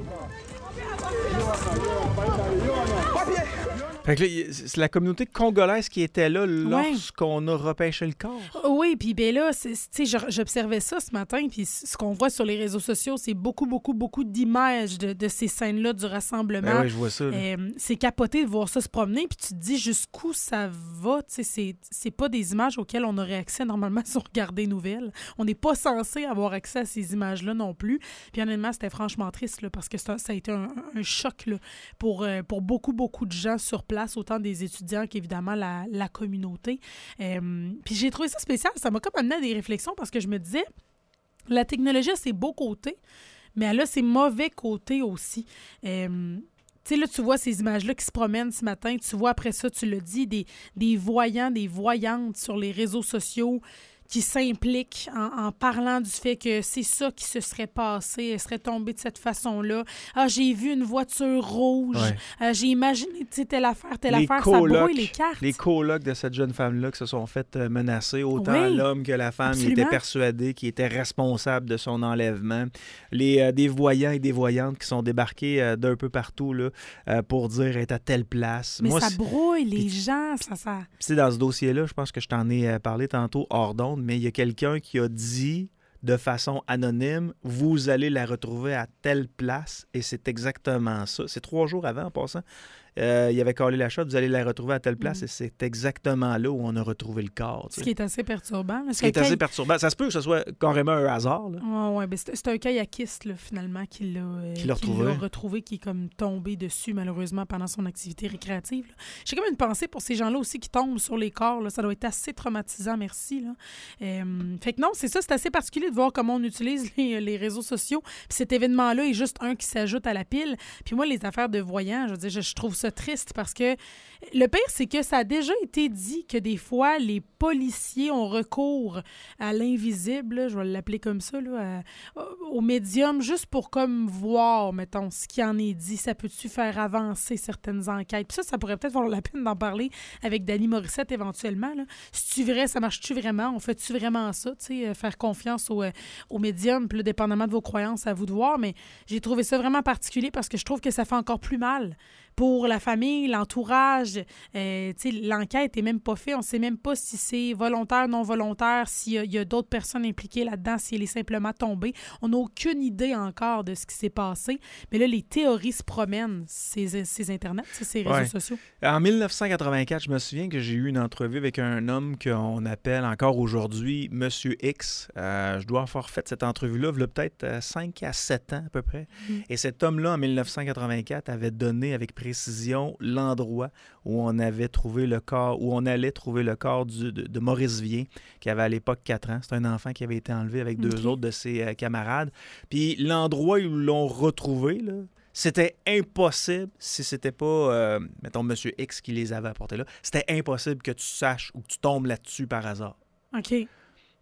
Fait que là, c'est la communauté congolaise qui était là lorsqu'on a repêché le corps. Oui, puis ben là, tu sais, j'observais ça ce matin, puis ce qu'on voit sur les réseaux sociaux, c'est beaucoup, beaucoup, beaucoup d'images de, de ces scènes-là du rassemblement. Ben oui, je vois ça. Euh, c'est capoté de voir ça se promener, puis tu te dis jusqu'où ça va. Tu sais, c'est, c'est pas des images auxquelles on aurait accès normalement sur Regarder Nouvelles. On n'est pas censé avoir accès à ces images-là non plus. Puis honnêtement, c'était franchement triste, là, parce que ça, ça a été un, un choc là, pour, euh, pour beaucoup, beaucoup de gens sur place, autant des étudiants qu'évidemment la, la communauté. Euh, puis j'ai trouvé ça spécial. Ça m'a comme amené à des réflexions parce que je me disais, la technologie a ses beaux côtés, mais elle a ses mauvais côtés aussi. Euh, Tu sais, là, tu vois ces images-là qui se promènent ce matin. Tu vois, après ça, tu l'as dit, des, des voyants, des voyantes sur les réseaux sociaux qui s'impliquent en, en parlant du fait que c'est ça qui se serait passé, elle serait tombée de cette façon-là. Ah, j'ai vu une voiture rouge, ouais. euh, j'ai imaginé, tu sais, telle affaire, telle les affaire, colocs, ça brouille les cartes. Les colocs de cette jeune femme-là qui se sont fait menacer, autant oui, l'homme que la femme, ils étaient persuadés qu'ils étaient responsables de son enlèvement. Les, euh, des voyants et des voyantes qui sont débarqués euh, d'un peu partout là, euh, pour dire être à telle place. Mais Moi, ça brouille les gens, ça... ça... C'est dans ce dossier-là, je pense que je t'en ai parlé tantôt hors d'onde, mais il y a quelqu'un qui a dit de façon anonyme, vous allez la retrouver à telle place, et c'est exactement ça. C'est trois jours avant, en passant. Euh, il avait collé la shot, vous allez la retrouver à telle place, mmh. et c'est exactement là où on a retrouvé le corps. Ce qui est assez perturbant. Ce qui est assez kay... perturbant. Ça se peut que ce soit carrément un hasard. Là. Oh, oui, c'est, c'est un kayakiste, là, finalement, qui l'a, euh, qui l'a, qui retrouvé. l'a retrouvé, qui est comme tombé dessus, malheureusement, pendant son activité récréative. Là. J'ai comme une pensée pour ces gens-là aussi qui tombent sur les corps. Là. Ça doit être assez traumatisant, merci. Là. Euh, fait que non, c'est ça, c'est assez particulier de voir comment on utilise les, les réseaux sociaux. Puis cet événement-là est juste un qui s'ajoute à la pile. Puis moi, les affaires de voyants, je veux dire, je, je trouve ça triste parce que le pire, c'est que ça a déjà été dit que des fois, les policiers ont recours à l'invisible, là, je vais l'appeler comme ça, là, à, au médium, juste pour comme voir, mettons, ce qui en est dit. Ça peut-tu faire avancer certaines enquêtes? Puis ça, ça pourrait peut-être valoir la peine d'en parler avec Dany Morissette éventuellement. Là. C'est-tu vrai? Ça marche-tu vraiment? On fait-tu vraiment ça? Tu sais, faire confiance au, au médium, puis là, dépendamment de vos croyances, à vous de voir. Mais j'ai trouvé ça vraiment particulier parce que je trouve que ça fait encore plus mal pour la famille, l'entourage. Euh, l'enquête n'est même pas faite. On ne sait même pas si c'est volontaire, non volontaire, s'il y a, il y a d'autres personnes impliquées là-dedans, si elle est simplement tombée. On n'a aucune idée encore de ce qui s'est passé. Mais là, les théories se promènent, ces, ces Internets, ces réseaux ouais. sociaux. En dix-neuf cent quatre-vingt-quatre, je me souviens que j'ai eu une entrevue avec un homme qu'on appelle encore aujourd'hui Monsieur X. Euh, je dois avoir fait cette entrevue-là, il y a peut-être cinq à sept ans à peu près. Mm. Et cet homme-là, en dix-neuf cent quatre-vingt-quatre, avait donné avec précision l'endroit où on avait trouvé le corps, où on allait trouver le corps du, de, de Maurice Vien, qui avait à l'époque quatre ans. C'est un enfant qui avait été enlevé avec deux okay. autres de ses euh, camarades. Puis l'endroit où ils l'ont retrouvé, là, c'était impossible, si c'était pas, euh, mettons, Monsieur X qui les avait apportés là, c'était impossible que tu saches ou que tu tombes là-dessus par hasard. OK.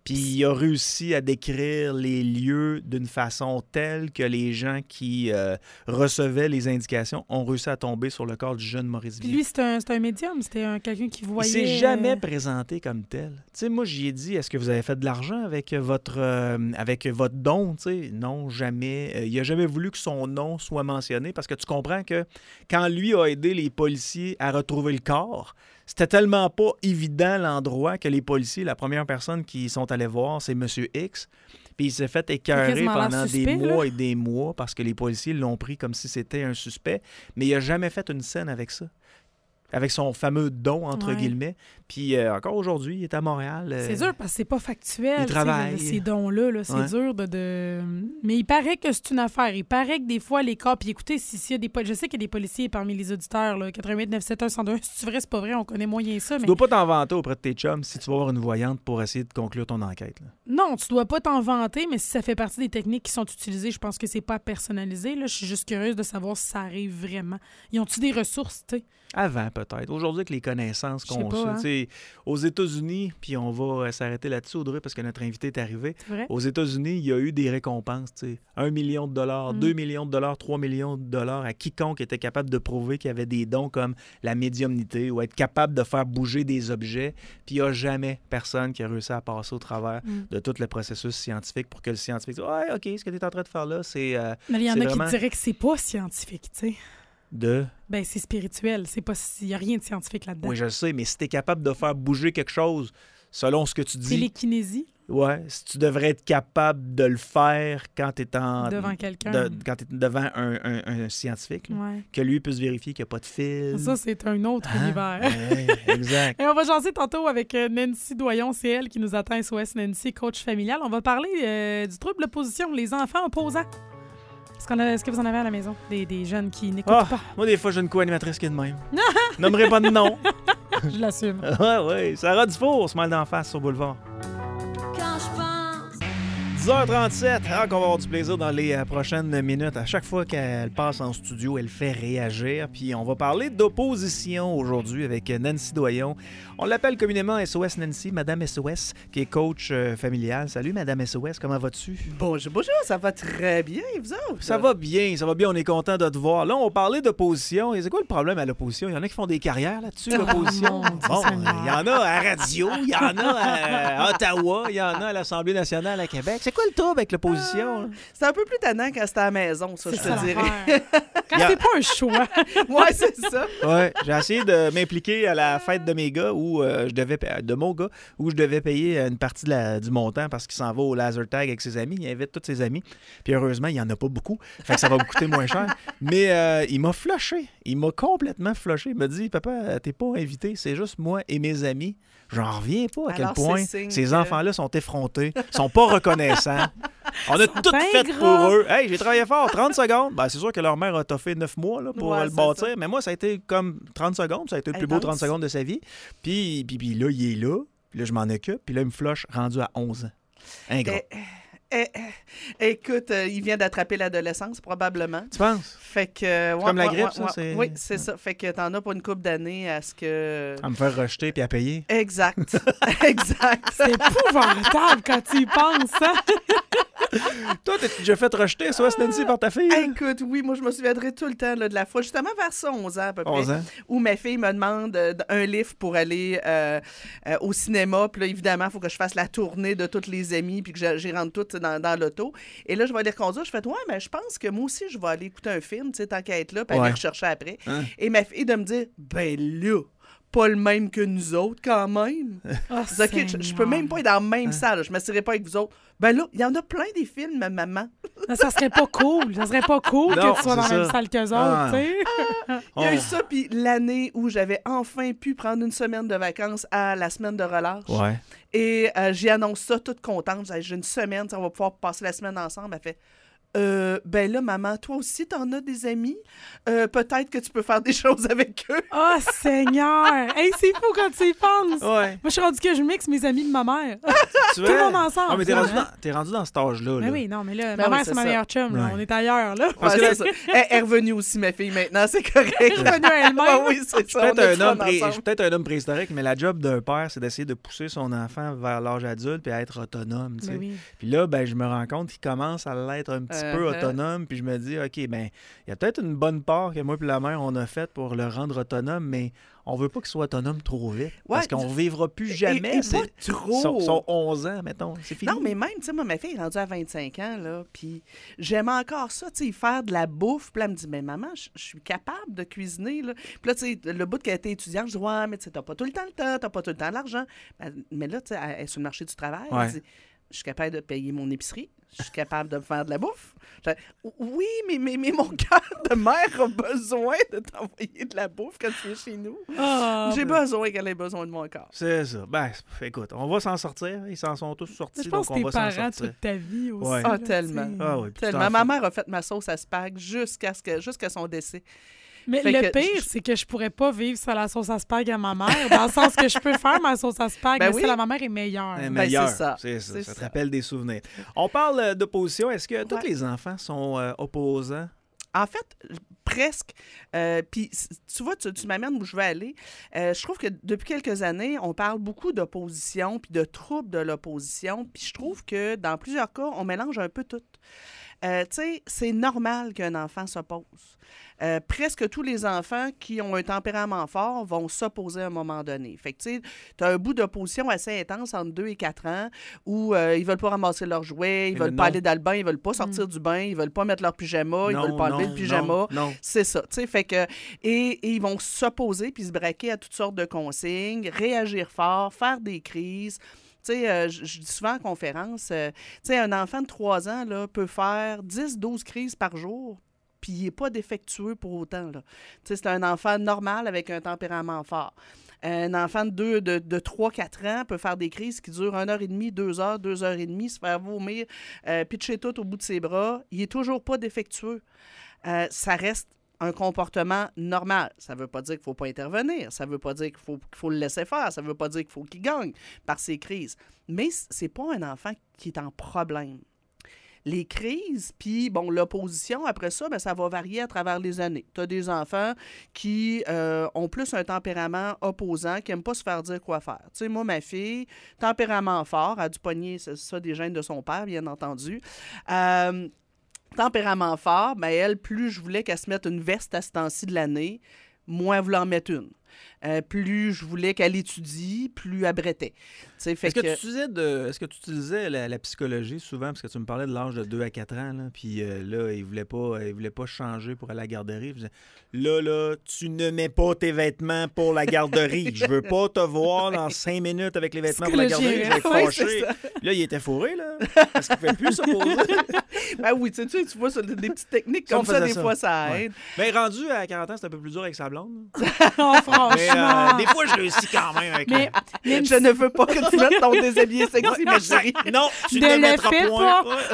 Puis il a réussi à décrire les lieux d'une façon telle que les gens qui euh, recevaient les indications ont réussi à tomber sur le corps du jeune Maurice Puis Vieux. lui, c'était un, c'était un médium, c'était un, quelqu'un qui voyait... Il s'est jamais présenté comme tel. Tu sais, moi, j'y ai dit, est-ce que vous avez fait de l'argent avec votre, euh, avec votre don? Tu sais, non, jamais. Euh, il n'a jamais voulu que son nom soit mentionné parce que tu comprends que quand lui a aidé les policiers à retrouver le corps, c'était tellement pas évident l'endroit que les policiers, la première personne qui sont allés voir, c'est M. X. Puis il s'est fait écœurer pendant suspect, des mois là. et des mois parce que les policiers l'ont pris comme si c'était un suspect. Mais il n'a jamais fait une scène avec ça. Avec son fameux don, entre ouais. guillemets. Puis euh, encore aujourd'hui, il est à Montréal. Euh, c'est dur parce que c'est pas factuel. Il travaille. Ces dons-là, là, c'est ouais. dur de, de... Mais il paraît que c'est une affaire. Il paraît que des fois, les cas... Puis écoutez, si, si y a des... je sais qu'il y a des policiers parmi les auditeurs, là, quatre-vingt-huit neuf cent soixante et un. Si c'est vrai, c'est pas vrai, on connaît moyen ça. Mais... Tu dois pas t'en vanter auprès de tes chums si tu vas avoir une voyante pour essayer de conclure ton enquête. Là. Non, tu dois pas t'en vanter, mais si ça fait partie des techniques qui sont utilisées, je pense que c'est pas personnalisé. Là. Je suis juste curieuse de savoir si ça arrive vraiment. Ils ont-tu des ressources, tu sais? Avant, peut-être. Aujourd'hui, avec les connaissances qu'on a. Hein? Aux États-Unis, puis on va s'arrêter là-dessus, Audrey, parce que notre invité est arrivé. C'est Aux États-Unis, il y a eu des récompenses. T'sais. Un million de dollars, mm. deux millions de dollars, trois millions de dollars à quiconque était capable de prouver qu'il y avait des dons comme la médiumnité ou être capable de faire bouger des objets. Puis il n'y a jamais personne qui a réussi à passer au travers mm. de tout le processus scientifique pour que le scientifique dise « Ouais, OK, ce que tu es en train de faire là, c'est... Euh, » Mais il y en a vraiment... qui diraient que c'est pas scientifique, tu sais. De... Ben c'est spirituel. C'est pas... Il n'y a rien de scientifique là-dedans. Oui, je le sais, mais si tu es capable de faire bouger quelque chose selon ce que tu dis... Télékinésie. Oui, si tu devrais être capable de le faire quand tu es en... Devant quelqu'un. De, quand tu es devant un, un, un scientifique, là, ouais. que lui puisse vérifier qu'il n'y a pas de fil. Ça, c'est un autre ah, univers. Oui, exact. Et on va jaser tantôt avec Nancy Doyon. C'est elle qui nous attend, S O S Nancy, coach familial. On va parler euh, du trouble d'opposition, les enfants opposants. Est-ce, qu'on a, est-ce que vous en avez à la maison? Des, des jeunes qui n'écoutent oh, pas? Moi, des fois, j'ai une co-animatrice qui est de même. Nommerai pas de nom. Je l'assume. Oui, oui. Sarah Dufour, se mal d'en face sur Boulevard. Quand je pense... dix heures trente-sept, ah, qu'on va avoir du plaisir dans les euh, prochaines minutes. À chaque fois qu'elle passe en studio, elle fait réagir. Puis on va parler d'opposition aujourd'hui avec Nancy Doyon. On l'appelle communément S O S Nancy, Madame S O S, qui est coach euh, familial. Salut, Madame S O S, comment vas-tu? Bonjour, bonjour, ça va très bien, vous autres? Ça va bien, ça va bien, on est content de te voir. Là, on parlait d'opposition. Et c'est quoi le problème à l'opposition? Il y en a qui font des carrières là-dessus, l'opposition. Oh, bon, il y en a à radio, il y en a à Ottawa, il y en a à l'Assemblée nationale à Québec. C'est quoi le trouble avec l'opposition? Euh, c'est un peu plus tannant quand c'était à la maison, ça, c'est je ça, te dirais. Quand c'est pas un choix. Oui, c'est ça. Ouais, j'ai essayé de m'impliquer à la fête de mes gars, où euh, je devais de mon gars, où je devais payer une partie de la, du montant parce qu'il s'en va au laser tag avec ses amis. Il invite tous ses amis. Puis heureusement, il n'y en a pas beaucoup. Fait que ça va me coûter moins cher. Mais euh, il m'a flushé. Il m'a complètement flushé. Il m'a dit, papa, t'es pas invité, c'est juste moi et mes amis. J'en reviens pas à quel Alors, point ces que... enfants-là sont effrontés, sont pas reconnaissants. On a tout fait pour eux. Hey, j'ai travaillé fort, trente secondes. Ben, c'est sûr que leur mère a toffé neuf mois là, pour ouais, le bâtir. Ça. Mais moi, ça a été comme trente secondes. Ça a été le plus beau trente secondes de sa vie. Puis, puis, puis là, il est là. Puis là, je m'en occupe. Puis là, il me flush rendu à onze ans. Ingrat. Eh, eh, eh, écoute, euh, il vient d'attraper l'adolescence, probablement. Tu penses? Fait que... Ouais, comme la ouais, grippe, ouais, ça? Ouais, c'est... Oui, c'est ouais. ça. Fait que t'en as pour une couple d'années à ce que... À me faire rejeter puis à payer. Exact. Exact. C'est épouvantable quand tu y penses, hein? Toi, t'as déjà fait rejeter, soit Nancy, par ta fille? Hein? Écoute, oui, moi, je me souviendrai tout le temps là, de la fois, justement vers ça, onze ans à peu près, onze ans. Où ma fille me demande euh, un livre pour aller euh, euh, au cinéma. Puis là, évidemment, il faut que je fasse la tournée de tous les amis puis que j'y rentre toutes dans, dans l'auto. Et là, je vais aller reconduire. Je fais, ouais, mais je pense que moi aussi, je vais aller écouter un film, tu sais, tant qu'à être là, puis ouais. aller rechercher après. Hein? Et ma fille de me dire, ben là, pas le même que nous autres, quand même. Oh, je, okay, je, je peux même pas être dans la même hein? salle. Je ne m'assirais pas avec vous autres. Ben là, il y en a plein des films, ma maman. Non, ça serait pas cool. Ça serait pas cool non, que tu sois dans la même salle qu'eux autres, ah. tu sais. Ah, il y a eu ça, puis l'année où j'avais enfin pu prendre une semaine de vacances à la semaine de relâche. Ouais. Et euh, j'y annonce ça toute contente. J'ai une semaine, on va pouvoir passer la semaine ensemble. Elle fait... euh, ben là, maman, toi aussi, t'en as des amis. Euh, peut-être que tu peux faire des choses avec eux. Oh, Seigneur! Hey, c'est fou quand tu y penses. Ouais. Moi, je suis rendue que je mixe mes amis de ma mère. Tu Tout le monde ensemble. Ah, mais t'es ça, rendu, hein? dans, t'es rendu dans cet âge-là. Ben là. oui, non, mais là, Ben ma oui, mère, c'est c'est ma ça. meilleure chum. là. Ouais. On est ailleurs, là. Ouais, que c'est là- ça. Elle est revenue aussi, ma fille, maintenant. C'est correct. Elle est revenue à elle-même. Ah oui, c'est Je suis ça. on peut-être a un, du fun homme pré- je ensemble. suis peut-être un homme préhistorique, mais la job d'un père, c'est d'essayer de pousser son enfant vers l'âge adulte et à être autonome. tu sais. Ben oui. Puis là, ben, je me rends compte qu'il commence à l'être un petit peu Uh-huh. autonome. Puis je me dis, OK, ben, il y a peut-être une bonne part que moi et la mère, on a faite pour le rendre autonome, mais on veut pas qu'il soit autonome trop vite. Parce Ouais, qu'on ne vivra plus Et- jamais. et c'est pas trop. Son, son onze ans, mettons. C'est fini. Non, mais même, tu sais, moi, ma fille est rendue à vingt-cinq ans, là, puis j'aime encore ça, tu sais, faire de la bouffe. Puis là, elle me dit, mais maman, je je suis capable de cuisiner, là. Puis là, tu sais, le bout qu'elle était étudiante, je dis, ouais, mais tu sais, t'as pas tout le temps le temps, t'as pas tout le temps l'argent. Ben, mais là, tu sais, elle est sur le marché du travail, Ouais. elle dit, je suis capable de payer mon épicerie, je suis capable de me faire de la bouffe. Je dis, oui, mais, mais, mais mon cœur de mère a besoin de t'envoyer de la bouffe quand tu es chez nous. Ah, J'ai ben, besoin qu'elle ait besoin de mon corps. C'est ça. Ben, c'est- écoute, on va s'en sortir. Ils s'en sont tous sortis, je pense donc que on tes va s'en parents sortir. toute ta vie aussi. Ouais. là, Ah, tu tellement. sais. Ah oui, puis tu Tellement. t'en Ma fais. mère a fait ma sauce à spag jusqu'à ce que, jusqu'à son décès. Mais Fait le que pire, je- c'est que je pourrais pas vivre sur la sauce à spag à ma mère, dans le sens que je peux faire ma sauce à spag, Ben mais oui. celle à ma mère est meilleure. Un Ben, meilleur. c'est ça. C'est ça. C'est Ça te ça. rappelle des souvenirs. On parle euh, d'opposition. Est-ce que tous Ouais. les enfants sont euh, opposants? En fait, presque. Euh, Puis, c- tu vois, tu, tu m'amènes où je veux aller. Euh, je trouve que depuis quelques années, on parle beaucoup d'opposition puis de troubles de l'opposition. Puis, je trouve que dans plusieurs cas, on mélange un peu tout. Euh, tu sais, c'est normal qu'un enfant s'oppose. Euh, presque tous les enfants qui ont un tempérament fort vont s'opposer à un moment donné. Fait que, tu sais, tu as un bout d'opposition assez intense entre deux et quatre ans où euh, ils veulent pas ramasser leurs jouets, ils Mais veulent non. pas aller dans le bain, ils veulent pas sortir du bain, ils veulent pas mettre leur pyjama, ils Non, veulent pas enlever non, le pyjama. non, non. C'est ça, tu sais, fait que... Et, et ils vont s'opposer puis se braquer à toutes sortes de consignes, réagir fort, faire des crises. Tu sais, euh, je je dis souvent en conférence, euh, tu sais, un enfant de trois ans, là, peut faire dix douze crises par jour, puis il n'est pas défectueux pour autant, là. Tu sais, c'est un enfant normal avec un tempérament fort. Un enfant de, deux, de, de trois quatre ans peut faire des crises qui durent une heure et demie, deux heures, deux heures et demie, se faire vomir, euh, pitcher tout au bout de ses bras. Il n'est toujours pas défectueux. Euh, ça reste un comportement normal. Ça ne veut pas dire qu'il ne faut pas intervenir. Ça ne veut pas dire qu'il faut, qu'il faut le laisser faire. Ça ne veut pas dire qu'il faut qu'il gagne par ses crises. Mais ce n'est pas un enfant qui est en problème. Les crises, puis bon, l'opposition, après ça, ben, ça va varier à travers les années. Tu as des enfants qui euh, ont plus un tempérament opposant, qui n'aiment pas se faire dire quoi faire. Tu sais, moi, ma fille, tempérament fort, a dû pogner ça, ça des gènes de son père, bien entendu. Euh, tempérament fort, ben elle, plus je voulais qu'elle se mette une veste à ce temps-ci de l'année, moins elle voulait en mettre une. Euh, plus je voulais qu'elle étudie, plus elle brettait. Tu sais, fait Est-ce que, que... tu utilisais de, est-ce que tu utilisais la, la psychologie souvent? Parce que tu me parlais de l'âge de deux à quatre ans, là, puis euh, là, il ne voulait, pas- il voulait pas changer pour aller à la garderie. Il disait, là, là, tu ne mets pas tes vêtements pour la garderie. Je veux pas te voir dans cinq minutes avec les vêtements pour la Psychologie, garderie. Je vais être ouais, fâché. c'est ça. Là, il était fourré, là. Parce qu'il ne fait plus s'opposer. Ben oui, tu sais, tu vois, sur des petites techniques Ça, on comme ça, faisait des ça. fois, ça Ouais. aide. Mais rendu à quarante ans, c'est un peu plus dur avec sa blonde. là. Oh, franchement. Mais euh, des fois, je réussis quand même avec Mais, mais une Je ne veux pas que tu mettes ton déshabillé sexy, ma Exact. chérie. Non, tu Ne ne le le mettras fais point. pas.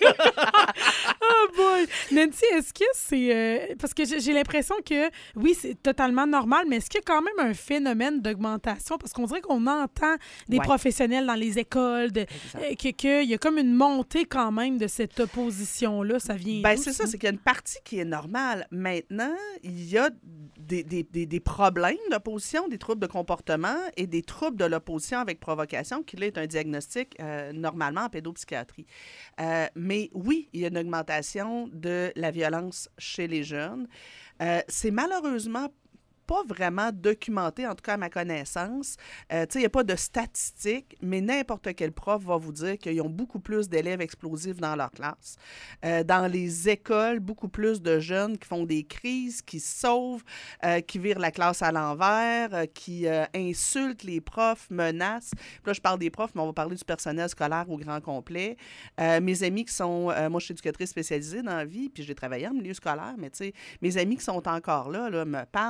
Ouais. Oh boy! Nancy, est-ce que c'est... euh, parce que j'ai j'ai l'impression que, oui, c'est totalement normal, mais est-ce qu'il y a quand même un phénomène d'augmentation? Parce qu'on dirait qu'on entend des Ouais. professionnels dans les écoles, de, Exact. euh, que- qu'il y a comme une montée quand même de cette opposition-là. Ça vient Ben, d'où, c'est ça, c'est qu'il y a une partie qui est normale. Maintenant, il y a des, des, des, des problèmes d'opposition, des troubles de comportement et des troubles de l'opposition avec provocation, qui là est un diagnostic euh, normalement en pédopsychiatrie. Euh, mais oui, il y a une augmentation de la violence chez les jeunes. Euh, c'est malheureusement pas vraiment documenté, en tout cas à ma connaissance. Euh, tu sais, il n'y a pas de statistiques, mais n'importe quel prof va vous dire qu'ils ont beaucoup plus d'élèves explosifs dans leur classe. Euh, dans les écoles, beaucoup plus de jeunes qui font des crises, qui se sauvent, euh, qui virent la classe à l'envers, euh, qui euh, insultent les profs, menacent. Puis là, je parle des profs, mais on va parler du personnel scolaire au grand complet. Euh, mes amis qui sont... euh, moi, je suis éducatrice spécialisée dans la vie, puis j'ai travaillé en milieu scolaire, mais tu sais, mes amis qui sont encore là, là me parlent de, de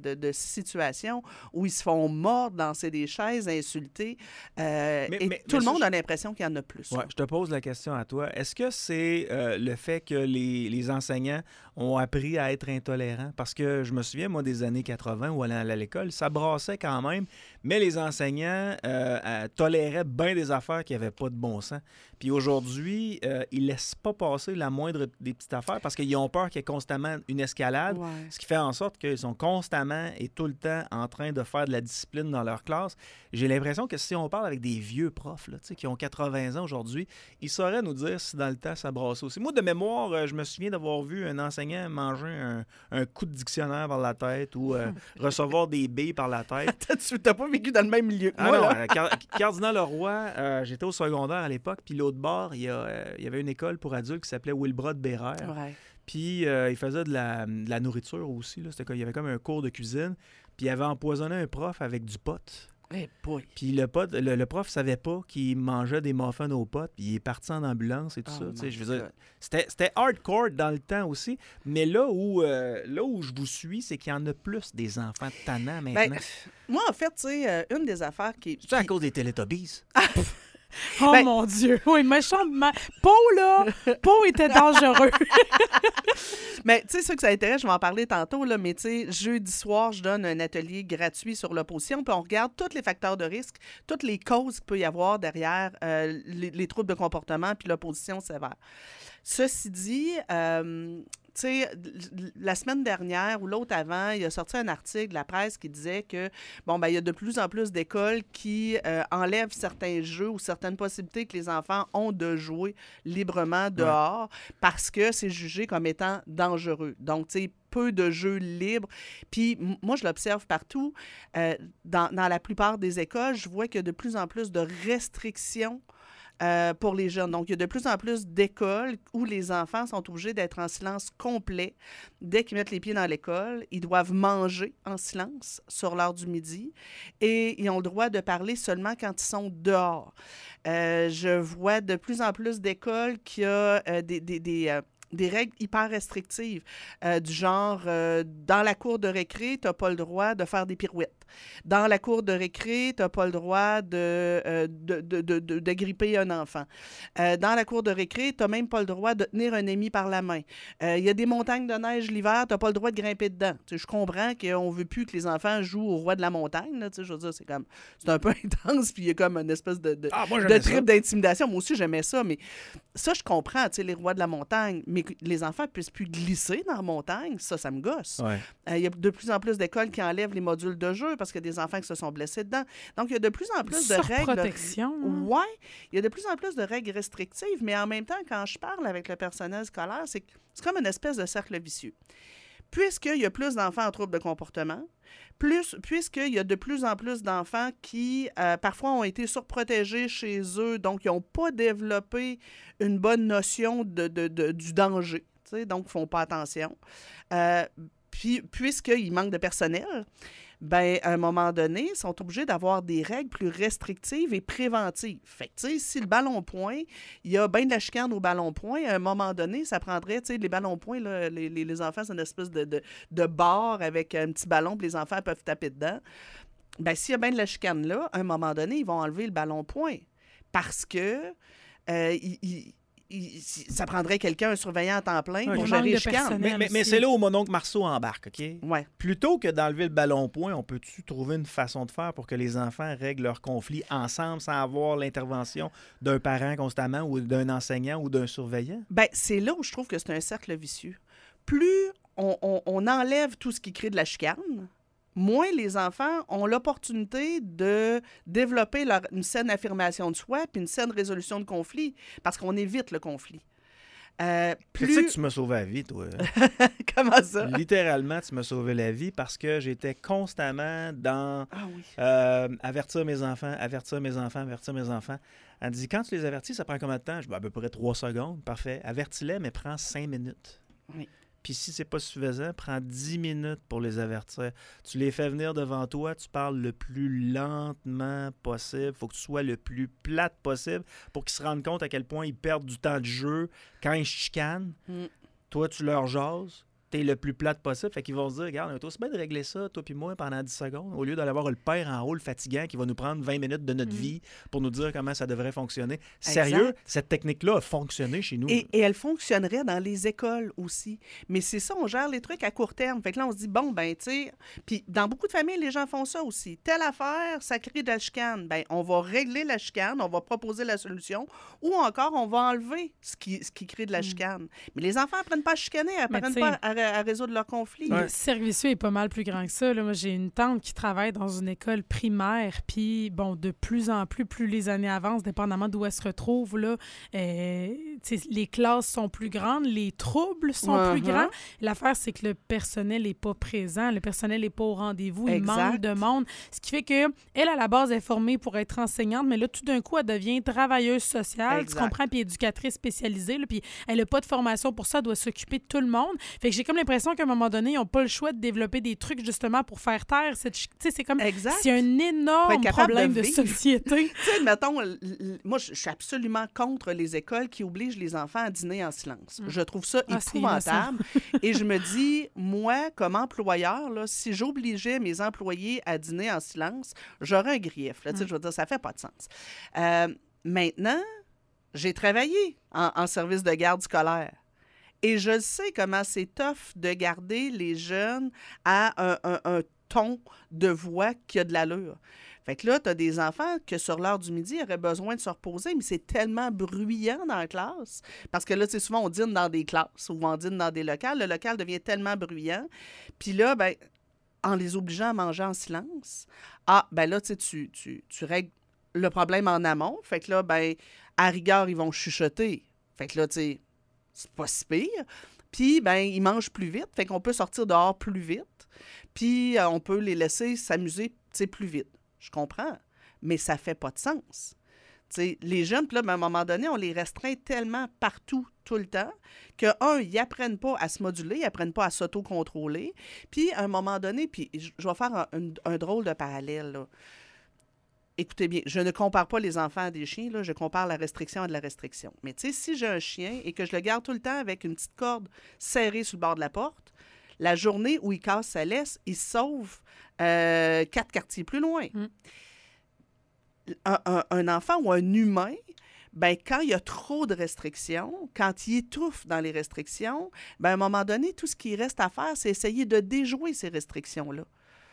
de, de situations où ils se font mordre, lancer des chaises, insulter. Euh, Mais- et mais- tout mais le ça, monde je- a l'impression qu'il y en a plus. Ouais, je te pose la question à toi. Est-ce que c'est euh, le fait que les, les enseignants ont appris à être intolérants? Parce que je me souviens, moi, des années quatre-vingt où on allait à l'école, ça brassait quand même, mais les enseignants euh, euh, toléraient bien des affaires qui n'avaient pas de bon sens. Puis aujourd'hui, euh, ils ne laissent pas passer la moindre des petites affaires parce qu'ils ont peur qu'il y ait constamment une escalade, Ouais. ce qui fait en sorte qu'ils sont constamment et tout le temps en train de faire de la discipline dans leur classe. J'ai l'impression que si on parle avec des vieux profs là, tu sais, qui ont quatre-vingts ans aujourd'hui, ils sauraient nous dire si dans le temps ça brasse aussi. Moi, de mémoire, euh, je me souviens d'avoir vu un enseignant manger un, un coup de dictionnaire par la tête ou euh, recevoir des billes par la tête. Attends, tu n'as pas vécu dans le même milieu que Ah moi, non, là. euh, Car- Cardinal Leroy, euh, j'étais au secondaire à l'époque, puis l'autre bord, il y, a, euh, il y avait une école pour adultes qui s'appelait Wilbrod Bérère. Ouais. Puis euh, il faisait de la, de la nourriture aussi. Là. C'était comme- il y avait comme un cours de cuisine. Puis il avait empoisonné un prof avec du pot. Eh boy. Puis le, pot, le, le prof savait pas qu'il mangeait des muffins au pot. Puis il est parti en ambulance et tout Oh ça. tu sais, my je veux dire, God. c'était, c'était hardcore dans le temps aussi. Mais là où, euh, là où je vous suis, c'est qu'il y en a plus des enfants tannants maintenant. Ben, moi, en fait, tu sais, euh, une des affaires qui... C'est à qui- cause des Teletubbies. Oh Ben- mon Dieu! Oui, méchant. Ma... Pau, là! Pau était dangereux. Mais tu sais, ceux que ça intéresse, je vais en parler tantôt, là, mais tu sais, jeudi soir, je donne un atelier gratuit sur l'opposition, puis on regarde tous les facteurs de risque, toutes les causes qu'il peut y avoir derrière euh, les, les troubles de comportement puis l'opposition sévère. Ceci dit, euh, tu sais, l- la semaine dernière ou l'autre avant, il a sorti un article de la presse qui disait que, bon, ben il y a de plus en plus d'écoles qui euh, enlèvent certains jeux ou certaines possibilités que les enfants ont de jouer librement dehors parce que c'est jugé comme étant dangereux. Donc, tu sais, peu de jeux libres. Puis m- moi, je l'observe partout. Euh, dans, dans la plupart des écoles, je vois qu'il y a de plus en plus de restrictions euh, pour les jeunes. Donc, il y a de plus en plus d'écoles où les enfants sont obligés d'être en silence complet dès qu'ils mettent les pieds dans l'école. Ils doivent manger en silence sur l'heure du midi et ils ont le droit de parler seulement quand ils sont dehors. Euh, je vois de plus en plus d'écoles qui ont euh, des... des, des euh, des règles hyper restrictives, euh, du genre, euh, dans la cour de récré, tu n'as pas le droit de faire des pirouettes. Dans la cour de récré, tu n'as pas le droit de, euh, de, de, de, de, de gripper un enfant. Euh, dans la cour de récré, tu n'as même pas le droit de tenir un ami par la main. Euh, Il y a des montagnes de neige l'hiver, tu n'as pas le droit de grimper dedans. Tu sais, je comprends qu'on ne veut plus que les enfants jouent au roi de la montagne. Là, tu sais, je veux dire, c'est comme, c'est un peu intense, puis il y a comme une espèce de, de, Ah, moi, de j'aimais ça. trip d'intimidation. Moi aussi, j'aimais ça, mais ça, je comprends, tu sais, les rois de la montagne, mais que les enfants ne puissent plus glisser dans la montagne, ça, ça me gosse. Ouais. Euh, Il y a de plus en plus d'écoles qui enlèvent les modules de jeu parce qu'il y a des enfants qui se sont blessés dedans. Donc, il y a de plus en plus de règles. Surprotection, hein. Oui, il y a de plus en plus de règles restrictives, mais en même temps, quand je parle avec le personnel scolaire, c'est c'est comme une espèce de cercle vicieux. Puisqu'il y a plus d'enfants en troubles de comportement, plus, puisqu'il y a de plus en plus d'enfants qui, euh, parfois, ont été surprotégés chez eux, donc ils n'ont pas développé une bonne notion de, de- de- du danger, tu sais, donc ils ne font pas attention. Euh, puis, puisqu'il manque de personnel, ben, à un moment donné, ils sont obligés d'avoir des règles plus restrictives et préventives. Fait que, tu sais, si le ballon-point, il y a bien de la chicane au ballon-point, à un moment donné, ça prendrait, tu sais, les ballons-points, là, les, les, les enfants, c'est une espèce de, de, de bar avec un petit ballon, puis les enfants peuvent taper dedans. Ben, s'il y a bien de la chicane là, à un moment donné, ils vont enlever le ballon-point. Parce que euh, il- il- il- ça prendrait quelqu'un, un surveillant à temps plein, Ouais, pour il gérer manque les de chicanes. personnel. Mais, mais, mais aussi. c'est là où mon oncle Marceau embarque, OK? Ouais. Plutôt que d'enlever le ballon-point, on peut-tu trouver une façon de faire pour que les enfants règlent leurs conflits ensemble sans avoir l'intervention d'un parent constamment ou d'un enseignant ou d'un surveillant? Ben, c'est là où je trouve que c'est un cercle vicieux. Plus on, on- on enlève tout ce qui crée de la chicane, moins les enfants ont l'opportunité de développer leur- une saine affirmation de soi puis une saine résolution de conflit, parce qu'on évite le conflit. Euh, Tu sais plus... que tu m'as sauvé la vie, toi. Comment ça? Littéralement, tu m'as sauvé la vie parce que j'étais constamment dans Ah oui. euh, avertir mes enfants, avertir mes enfants, avertir mes enfants. Elle dit, quand tu les avertis, ça prend combien de temps? Je dis, à peu près trois secondes. Parfait. Avertis-les, mais prends cinq minutes. Oui. Puis si c'est pas suffisant, prends dix minutes pour les avertir. Tu les fais venir devant toi, tu parles le plus lentement possible. Faut que tu sois le plus plate possible pour qu'ils se rendent compte à quel point ils perdent du temps de jeu quand ils chicanent. Mm. Toi, tu leur jases. t'es le plus plate possible. Fait qu'ils vont se dire, regarde, on est aussi bien de régler ça, toi puis moi, pendant dix secondes, au lieu d'aller voir le père en haut, le fatigant, qui va nous prendre vingt minutes de notre Mm. vie pour nous dire comment ça devrait fonctionner. Sérieux, cette technique-là a fonctionné chez nous. Et, et elle fonctionnerait dans les écoles aussi. Mais c'est ça, on gère les trucs à court terme. Fait que là, on se dit, bon, ben, tu sais... Puis dans beaucoup de familles, les gens font ça aussi. Telle affaire, ça crée de la chicane. Ben, on va régler la chicane, on va proposer la solution, ou encore, on va enlever ce qui, ce qui crée de la Mm. chicane. Mais les enfants apprennent pas à chicaner, ils Mais apprennent tu pas sais- à, à résoudre leurs conflits. Le cercle vicieux est pas mal plus grand que ça. Là. Moi, j'ai une tante qui travaille dans une école primaire, puis bon, de plus en plus, plus les années avancent, dépendamment d'où elle se retrouve, là, euh, tu sais, les classes sont plus grandes, les troubles sont Uh-huh. plus grands. L'affaire, c'est que le personnel n'est pas présent, le personnel n'est pas au rendez-vous, il Exact. manque de monde, ce qui fait que elle, à la base, est formée pour être enseignante, mais là, tout d'un coup, elle devient travailleuse sociale, Exact. tu comprends, puis éducatrice spécialisée, là, puis elle n'a pas de formation pour ça, elle doit s'occuper de tout le monde. Fait que j'ai comme l'impression qu'à un moment donné, ils n'ont pas le choix de développer des trucs justement pour faire taire cette... chi- Tu sais, c'est comme... Exact. C'est un Faut énorme être capable problème de de, vivre. société. Tu sais, mettons, l- l- moi, je je suis absolument contre les écoles qui obligent les enfants à dîner en silence. Mm. Je trouve ça Ah, c'est épouvantable. Et je me dis, moi, comme employeur, là, si j'obligeais mes employés à dîner en silence, j'aurais un grief. Là, tu sais, Mm. je veux dire, ça fait pas de sens. Euh, maintenant, j'ai travaillé en, en service de garde scolaire. Et je sais comment c'est tough de garder les jeunes à un, un- un ton de voix qui a de l'allure. Fait que là, tu as des enfants que sur l'heure du midi, ils auraient besoin de se reposer, mais c'est tellement bruyant dans la classe. Parce que là, tu sais, souvent, on dîne dans des classes ou on dîne dans des locales. Le local devient tellement bruyant. Puis là, ben, en les obligeant à manger en silence, ah, ben là, tu sais, tu, tu, tu règles le problème en amont. Fait que là, ben, à rigueur, ils vont chuchoter. Fait que là, tu sais, c'est pas si pire. Puis, ben, ils mangent plus vite. Fait qu'on peut sortir dehors plus vite. Puis, euh, on peut les laisser s'amuser, tu sais, plus vite. Je comprends. Mais ça fait pas de sens. Tu sais, les jeunes, puis là, ben, à un moment donné, on les restreint tellement partout, tout le temps, que, un, ils apprennent pas à se moduler, ils apprennent pas à s'auto-contrôler. Puis, à un moment donné, puis je je vais faire un, un- un drôle de parallèle, là. Écoutez bien, je ne compare pas les enfants à des chiens, là, je compare la restriction à de la restriction. Mais tu sais, si j'ai un chien et que je le garde tout le temps avec une petite corde serrée sur le bord de la porte, la journée où il casse sa laisse, il se sauve euh, quatre quartiers plus loin. Mm. Un, un- un enfant ou un humain, ben, quand il y a trop de restrictions, quand il étouffe dans les restrictions, ben, à un moment donné, tout ce qui reste à faire, c'est essayer de déjouer ces restrictions-là.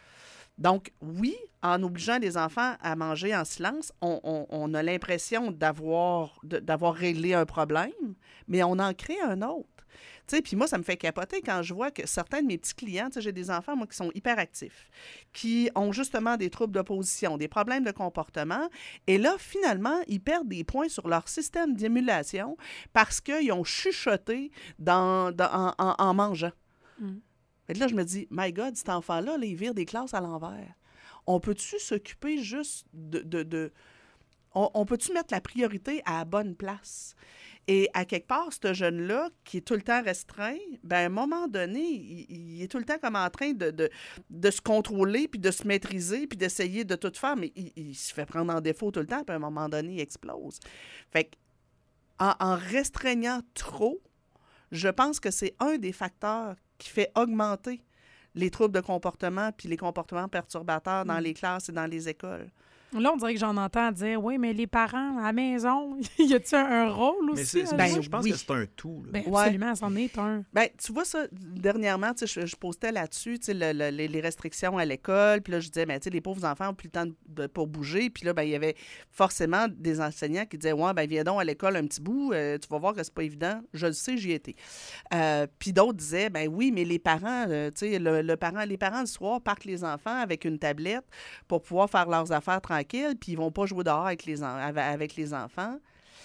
Donc, oui, en obligeant les enfants à manger en silence, on, on- on a l'impression d'avoir, de- d'avoir réglé un problème, mais on en crée un autre. Tu sais, puis moi, ça me fait capoter quand je vois que certains de mes petits clients, tu sais, j'ai des enfants, moi, qui sont hyperactifs, qui ont justement des troubles d'opposition, des problèmes de comportement, et là, finalement, ils perdent des points sur leur système d'émulation parce qu'ils ont chuchoté dans, dans- en, en- en mangeant. Mm. Fait que là, je me dis, my God, cet enfant-là, là, il vire des classes à l'envers. On peut-tu s'occuper juste de... de, de- On, on peut-tu mettre la priorité à la bonne place? Et à quelque part, ce jeune-là, qui est tout le temps restreint, ben, à un moment donné, il, il est tout le temps comme en train de, de, de se contrôler, puis de se maîtriser, puis d'essayer de tout faire, mais il, il se fait prendre en défaut tout le temps, puis à un moment donné, il explose. Fait que, en, en restreignant trop, je pense que c'est un des facteurs qui fait augmenter les troubles de comportement puis les comportements perturbateurs dans Mm. les classes et dans les écoles. Là, on dirait que j'en entends dire, oui, mais les parents à la maison, y a-tu un, un rôle Mais aussi? c'est, c'est à pour Ben ça jouer? que je pense oui. que c'est un tout. là. Ben, Ouais. absolument, c'en est un. Bien, tu vois ça, dernièrement, tu sais, je, je postais là-dessus, tu sais, le- le- les, les restrictions à l'école, puis là, je disais, ben, tu sais, les pauvres enfants n'ont plus le temps de, de- pour bouger, puis là, ben, il y avait forcément des enseignants qui disaient, ouais, ben, viens donc à l'école un petit bout, euh, tu vas voir que c'est pas évident. Je le sais, j'y étais. Euh, puis d'autres disaient, ben oui, mais les parents, euh, tu sais, le, le parent, les parents, le soir, partent les enfants avec une tablette pour pouvoir faire leurs affaires tranquilles, puis ils vont pas jouer dehors avec les, en- avec- avec les enfants.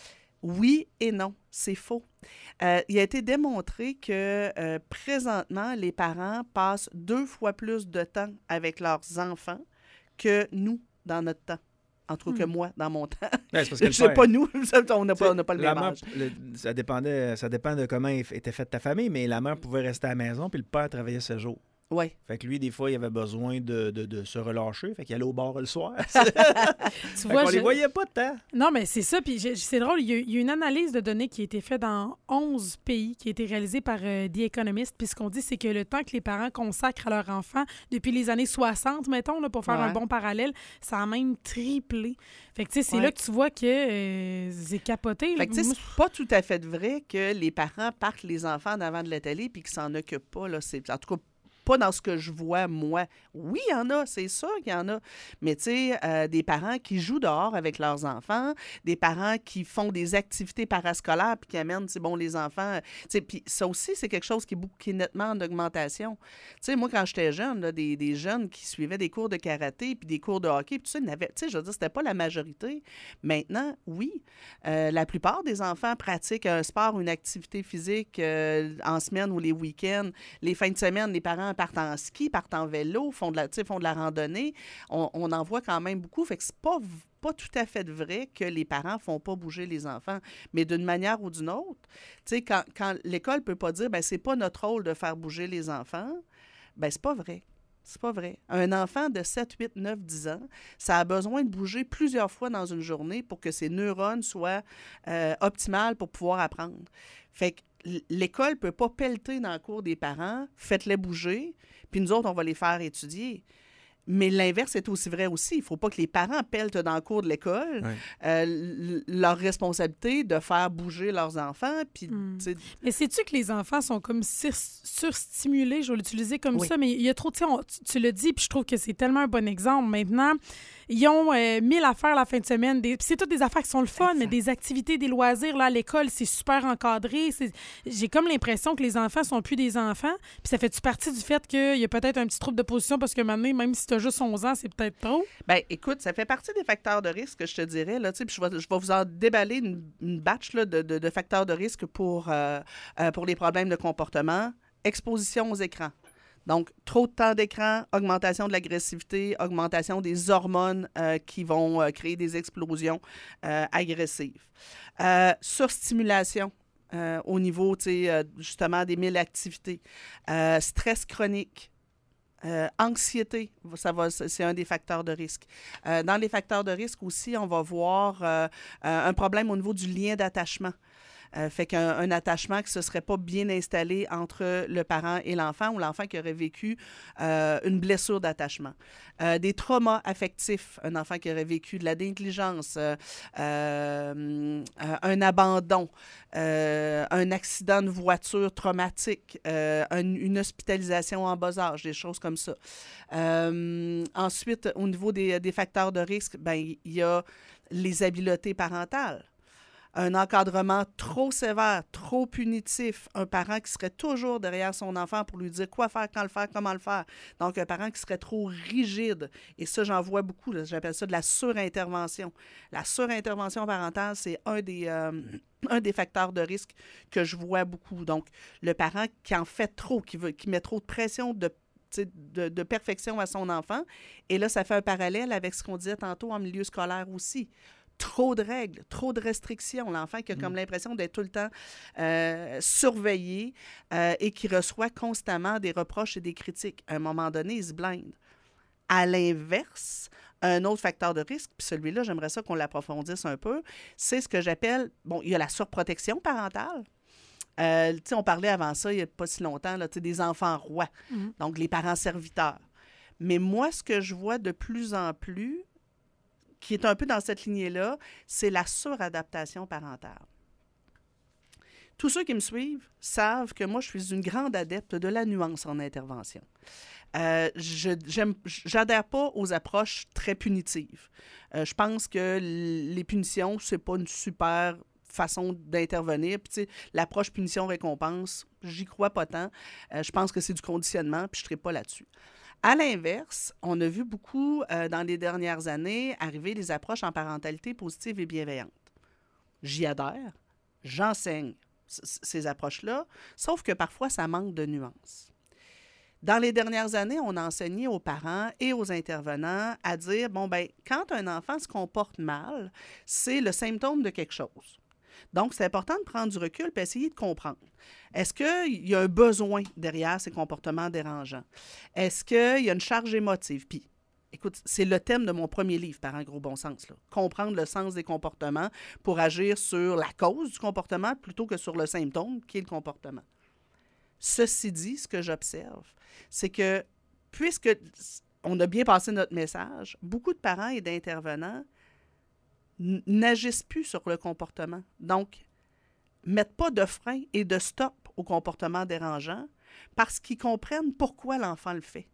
Oui et non, c'est faux. Euh, il a été démontré que euh, présentement, les parents passent deux fois plus de temps avec leurs enfants que nous dans notre temps. En tout cas, que Hmm. moi, dans mon temps. Ouais, c'est parce que Je le sais père- pas nous, on n'a Tu sais, pas, on n'a pas le la même mère, âge. le- ça, dépendait, ça dépend de comment était faite ta famille, mais la mère pouvait rester à la maison, puis le père travaillait ce jour. Oui. Fait que lui, des fois, il avait besoin de, de, de se relâcher. Fait qu'il allait au bar le soir. Tu vois, on je... les voyait pas de temps. Non, mais c'est ça. Puis j'ai- c'est drôle, il y, a, il y a une analyse de données qui a été faite dans onze pays, qui a été réalisée par euh, The Economist. Puis ce qu'on dit, c'est que le temps que les parents consacrent à leur enfant, depuis les années soixante, mettons, là, pour faire Ouais. un bon parallèle, ça a même triplé. Fait que, tu sais, c'est Ouais. là que tu vois que euh, c'est capoté. là. Fait que, tu sais, Moi, c'est pas tout à fait vrai que les parents partent les enfants en avant de la télé puis qu'ils s'en occupent pas. Là. C'est, en tout cas, pas dans ce que je vois, moi. Oui, il y en a, c'est sûr qu'il y en a. Mais tu sais, euh, des parents qui jouent dehors avec leurs enfants, des parents qui font des activités parascolaires puis qui amènent, c'est bon, les enfants. Tu sais, puis ça aussi, c'est quelque chose qui est, beaucoup, qui est nettement en augmentation. Tu sais, moi, quand j'étais jeune, là, des, des jeunes qui suivaient des cours de karaté puis des cours de hockey, puis tout ça, ils n'avaient- tu sais, je veux dire, c'était pas la majorité. Maintenant, oui, euh, la plupart des enfants pratiquent un sport, une activité physique euh, en semaine ou les week-ends. Les fins de semaine, les parents partent en ski, partent en vélo, font de la, tu sais, font de la randonnée. On, on en voit quand même beaucoup. Fait que c'est pas, v- pas tout à fait vrai que les parents font pas bouger les enfants. Mais d'une manière ou d'une autre, tu sais, quand, quand l'école peut pas dire, ben c'est pas notre rôle de faire bouger les enfants, ben c'est pas vrai. C'est pas vrai. Un enfant de sept, huit, neuf, dix ans, ça a besoin de bouger plusieurs fois dans une journée pour que ses neurones soient euh, optimales pour pouvoir apprendre. Fait que l- l'école peut pas pelleter dans le cours des parents, faites-les bouger, puis nous autres, on va les faire étudier. Mais l'inverse est aussi vrai aussi. Il ne faut pas que les parents pelletent dans le cours de l'école Ouais. euh, l- leur responsabilité de faire bouger leurs enfants. Puis, Hmm. tu sais, Mais sais-tu que les enfants sont comme sur- surstimulés? Je vais l'utiliser comme Oui. ça, mais il y a trop... Tu sais, on- tu, tu le dis, puis je trouve que c'est tellement un bon exemple. Maintenant, ils ont euh, mille affaires la fin de semaine. Des, puis c'est toutes des affaires qui sont le fun, Exact. mais des activités, des loisirs. Là, à l'école, c'est super encadré. C'est- J'ai comme l'impression que les enfants sont plus des enfants. Puis ça fait-tu partie du fait qu'il y a peut-être un petit trouble de position parce que maintenant, même si tu as juste onze ans, c'est peut-être trop? ben, écoute, ça fait partie des facteurs de risque, que je te dirais. Là, tu sais, puis je, vais, je vais vous en déballer une, une batch là, de, de- de facteurs de risque pour, euh, euh, pour les problèmes de comportement. Exposition aux écrans. Donc, trop de temps d'écran, augmentation de l'agressivité, augmentation des hormones euh, qui vont euh, créer des explosions euh, agressives. Euh, surstimulation. Euh, au niveau, tu sais, euh, justement, des mille activités. Euh, stress chronique. Euh, anxiété, ça va, c'est un des facteurs de risque. Euh, dans les facteurs de risque aussi, on va voir euh, euh, un problème au niveau du lien d'attachement. Euh, fait qu'un un attachement qui ne se serait pas bien installé entre le parent et l'enfant ou l'enfant qui aurait vécu euh, une blessure d'attachement. Euh, des traumas affectifs, un enfant qui aurait vécu de la négligence, euh, euh, un abandon, euh, un accident de voiture traumatique, euh, un- une hospitalisation en bas âge, des choses comme ça. Euh, ensuite, au niveau des, des facteurs de risque, ben, il y a les habiletés parentales. Un encadrement trop sévère, trop punitif, un parent qui serait toujours derrière son enfant pour lui dire quoi faire, quand le faire, comment le faire. Donc, un parent qui serait trop rigide. Et ça, j'en vois beaucoup. Là. J'appelle ça de la surintervention. La surintervention parentale, c'est un des, euh, un des facteurs de risque que je vois beaucoup. Donc, le parent qui en fait trop, qui, veut, qui met trop de pression de De, de perfection à son enfant. Et là, ça fait un parallèle avec ce qu'on disait tantôt en milieu scolaire aussi. Trop de règles, trop de restrictions. L'enfant qui a comme l'impression d'être tout le temps euh, surveillé euh, et qui reçoit constamment des reproches et des critiques. À un moment donné, il se blinde. À l'inverse, un autre facteur de risque, puis celui-là, j'aimerais ça qu'on l'approfondisse un peu, c'est ce que j'appelle, bon, il y a la surprotection parentale. Euh, tu sais, on parlait avant ça, il n'y a pas si longtemps, là, tu sais, des enfants rois, Mhm. donc les parents serviteurs. Mais moi, ce que je vois de plus en plus, qui est un peu dans cette lignée-là, c'est la suradaptation parentale. Tous ceux qui me suivent savent que moi, je suis une grande adepte de la nuance en intervention. Euh, je n'adhère pas aux approches très punitives. Euh, je pense que l- les punitions, c'est pas une super façon d'intervenir. Puis, tu sais, l'approche punition-récompense, j'y crois pas tant. Euh, je pense que c'est du conditionnement, puis je ne serai pas là-dessus. À l'inverse, on a vu beaucoup, euh, dans les dernières années, arriver des approches en parentalité positive et bienveillante. J'y adhère, j'enseigne c- ces approches-là, sauf que parfois, ça manque de nuances. Dans les dernières années, on a enseigné aux parents et aux intervenants à dire, bon, ben quand un enfant se comporte mal, c'est le symptôme de quelque chose. Donc, c'est important de prendre du recul et essayer de comprendre. Est-ce qu'il y a un besoin derrière ces comportements dérangeants? Est-ce qu'il y a une charge émotive? Puis, écoute, c'est le thème de mon premier livre, Parents gros bon sens. Là. Comprendre le sens des comportements pour agir sur la cause du comportement plutôt que sur le symptôme qui est le comportement. Ceci dit, ce que j'observe, c'est que puisque on a bien passé notre message, beaucoup de parents et d'intervenants n- n'agissent plus sur le comportement. Donc, mettent pas de frein et de stop au comportement dérangeant parce qu'ils comprennent pourquoi l'enfant le fait.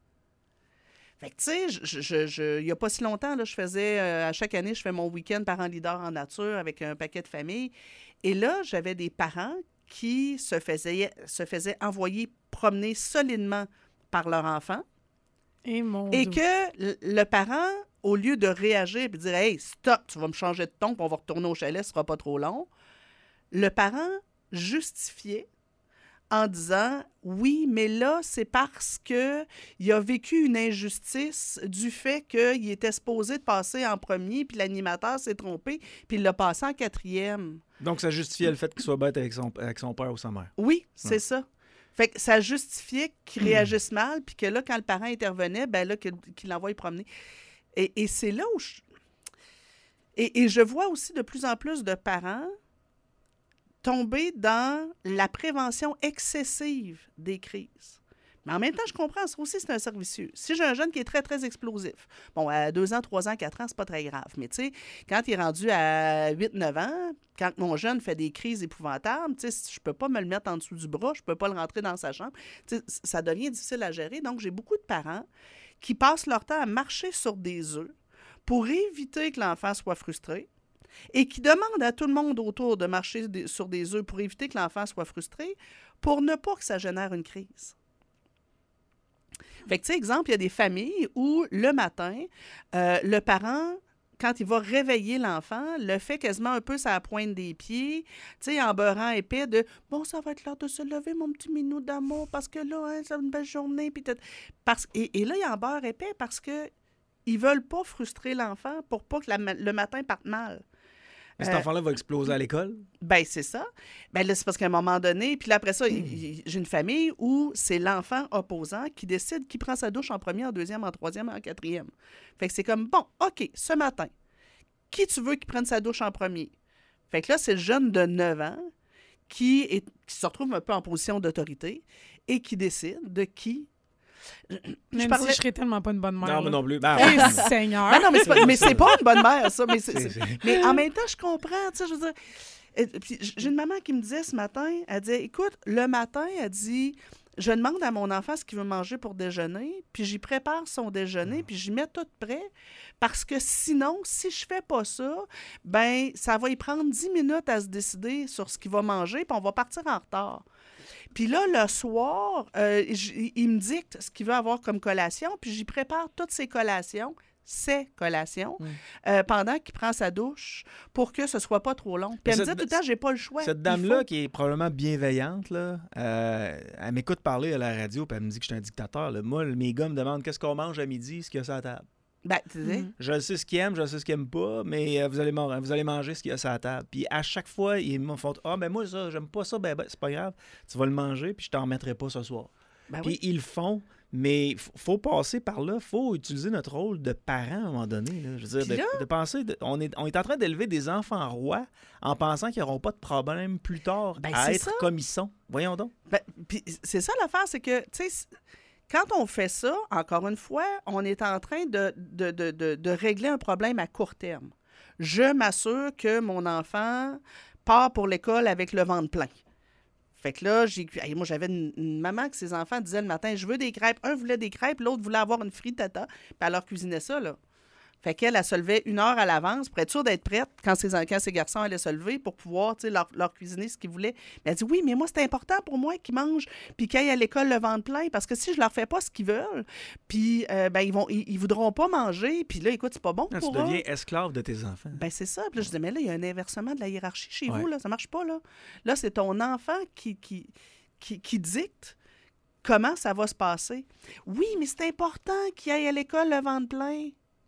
Fait que, tu sais, je, je, je, il n'y a pas si longtemps, là, je faisais, euh, à chaque année, je fais mon week-end parents leader en nature avec un paquet de familles. Et là, j'avais des parents qui se faisaient, se faisaient envoyer promener solidement par leur enfant. Et, mon Et Dieu. que le, le parent, au lieu de réagir et de dire « Hey, stop, tu vas me changer de ton, puis on va retourner au chalet, ce sera pas trop long », le parent justifiait en disant « Oui, mais là, c'est parce qu'il a vécu une injustice du fait qu'il était supposé de passer en premier, puis l'animateur s'est trompé, puis il l'a passé en quatrième. » Donc, ça justifiait le fait qu'il soit bête avec son, avec son père ou sa mère. Oui, c'est Ouais. ça. Fait que ça justifiait qu'il réagisse mal, puis que là, quand le parent intervenait, ben là, qu'il, qu'il l'envoie promener. Et, et c'est là où je... Et, et je vois aussi de plus en plus de parents tomber dans la prévention excessive des crises. Mais en même temps, je comprends, ça aussi, c'est un cercle vicieux. Si j'ai un jeune qui est très, très explosif, bon, à deux ans, trois ans, quatre ans, c'est pas très grave. Mais tu sais, quand il est rendu à huit neuf ans, quand mon jeune fait des crises épouvantables, tu sais, je peux pas me le mettre en dessous du bras, je peux pas le rentrer dans sa chambre. Tu sais, ça devient difficile à gérer. Donc, j'ai beaucoup de parents qui passent leur temps à marcher sur des œufs pour éviter que l'enfant soit frustré et qui demandent à tout le monde autour de marcher des- sur des œufs pour éviter que l'enfant soit frustré pour ne pas que ça génère une crise. Fait que, tu sais, exemple, il y a des familles où, le matin, euh, le parent, quand il va réveiller l'enfant, le fait quasiment un peu à la pointe des pieds, tu sais, en beurrant épais de « Bon, ça va être l'heure de se lever, mon petit minou d'amour, parce que là, hein, c'est une belle journée. » Puis tout. Parce, et, et là, il en beurre épais parce que ils veulent pas frustrer l'enfant pour pas que la ma- le matin parte mal. Mais cet Euh, enfant-là va exploser à l'école. Ben, c'est ça. Ben là, c'est parce qu'à un moment donné, puis là, après ça, il- il- j'ai une famille où c'est l'enfant opposant qui décide qui prend sa douche en premier, en deuxième, en troisième, en quatrième. Fait que c'est comme, bon, OK, ce matin, qui tu veux qui prenne sa douche en premier? Fait que là, c'est le jeune de neuf ans qui, est, qui se retrouve un peu en position d'autorité et qui décide de qui... Je Même parlais- si je serais tellement pas une bonne mère. Non, mais là. non plus. Ben, Eh, ouais. Seigneur! Ben non, mais c'est pas, mais c'est pas une bonne mère, ça. Mais, c'est- C'est- c'est- c'est- mais en même temps, je comprends, tu sais, je veux dire... Et puis, j'ai une maman qui me disait ce matin, elle disait, écoute, le matin, elle dit, je demande à mon enfant ce qu'il veut manger pour déjeuner, puis j'y prépare son déjeuner, puis j'y mets tout prêt, parce que sinon, si je fais pas ça, ben ça va y prendre dix minutes à se décider sur ce qu'il va manger, puis on va partir en retard. Puis là, le soir, euh, j- il me dicte ce qu'il veut avoir comme collation, puis j'y prépare toutes ses collations, ses collations, Mm. euh, pendant qu'il prend sa douche, pour que ce soit pas trop long. Puis Mais elle me cette- dit tout le temps, j'ai pas le choix. Cette il dame-là, faut. qui est probablement bienveillante, là, euh, elle m'écoute parler à la radio, puis elle me dit que je suis un dictateur. Là. Moi, mes gars me demandent qu'est-ce qu'on mange à midi, ce qu'il y a sur la table. Ben, tu sais, Mhm. Je sais ce qu'ils aiment, je sais ce qu'ils n'aiment pas, mais euh, vous, allez man- vous allez manger ce qu'il y a sur la table. Puis à chaque fois, ils me font « Ah, ben moi, ça, j'aime pas ça, ben, ben c'est pas grave, tu vas le manger, puis je t'en remettrai pas ce soir. ben Puis oui. ils le font, mais il faut passer par là, il faut utiliser notre rôle de parent à un moment donné. Là. Je veux dire, Puis de, là- de penser, de- on, est, on est en train d'élever des enfants rois en pensant qu'ils n'auront pas de problème plus tard Ben, à c'est être ça. comme ils sont. Voyons donc. Ben, puis c'est ça l'affaire, c'est que, tu sais, c- quand on fait ça, encore une fois, on est en train de, de, de, de, de régler un problème à court terme. Je m'assure que mon enfant part pour l'école avec le ventre plein. Fait que là, j'ai, hey, moi, j'avais une, une maman que ses enfants disaient le matin, je veux des crêpes. Un voulait des crêpes, l'autre voulait avoir une frittata. Puis elle leur cuisinait ça, là. Fait qu'elle, elle se levait une heure à l'avance pour être sûre d'être prête quand ses, quand ses garçons allaient se lever pour pouvoir, tu sais, leur, leur cuisiner ce qu'ils voulaient. Mais elle dit, oui, mais moi, c'est important pour moi qu'ils mangent puis qu'ils aillent à l'école le ventre plein parce que si je leur fais pas ce qu'ils veulent, puis, euh, ben, ils vont, ils, ils voudront pas manger. Puis là, écoute, c'est pas bon Là, tu pour eux. deviens esclave de tes enfants. Ben c'est ça. Puis là, je disais, mais là, il y a un inversement de la hiérarchie chez Ouais. vous, là. Ça marche pas, là. Là, c'est ton enfant qui, qui, qui, qui dicte comment ça va se passer. Oui, mais c'est important qu'il aille à l'école le ventre plein.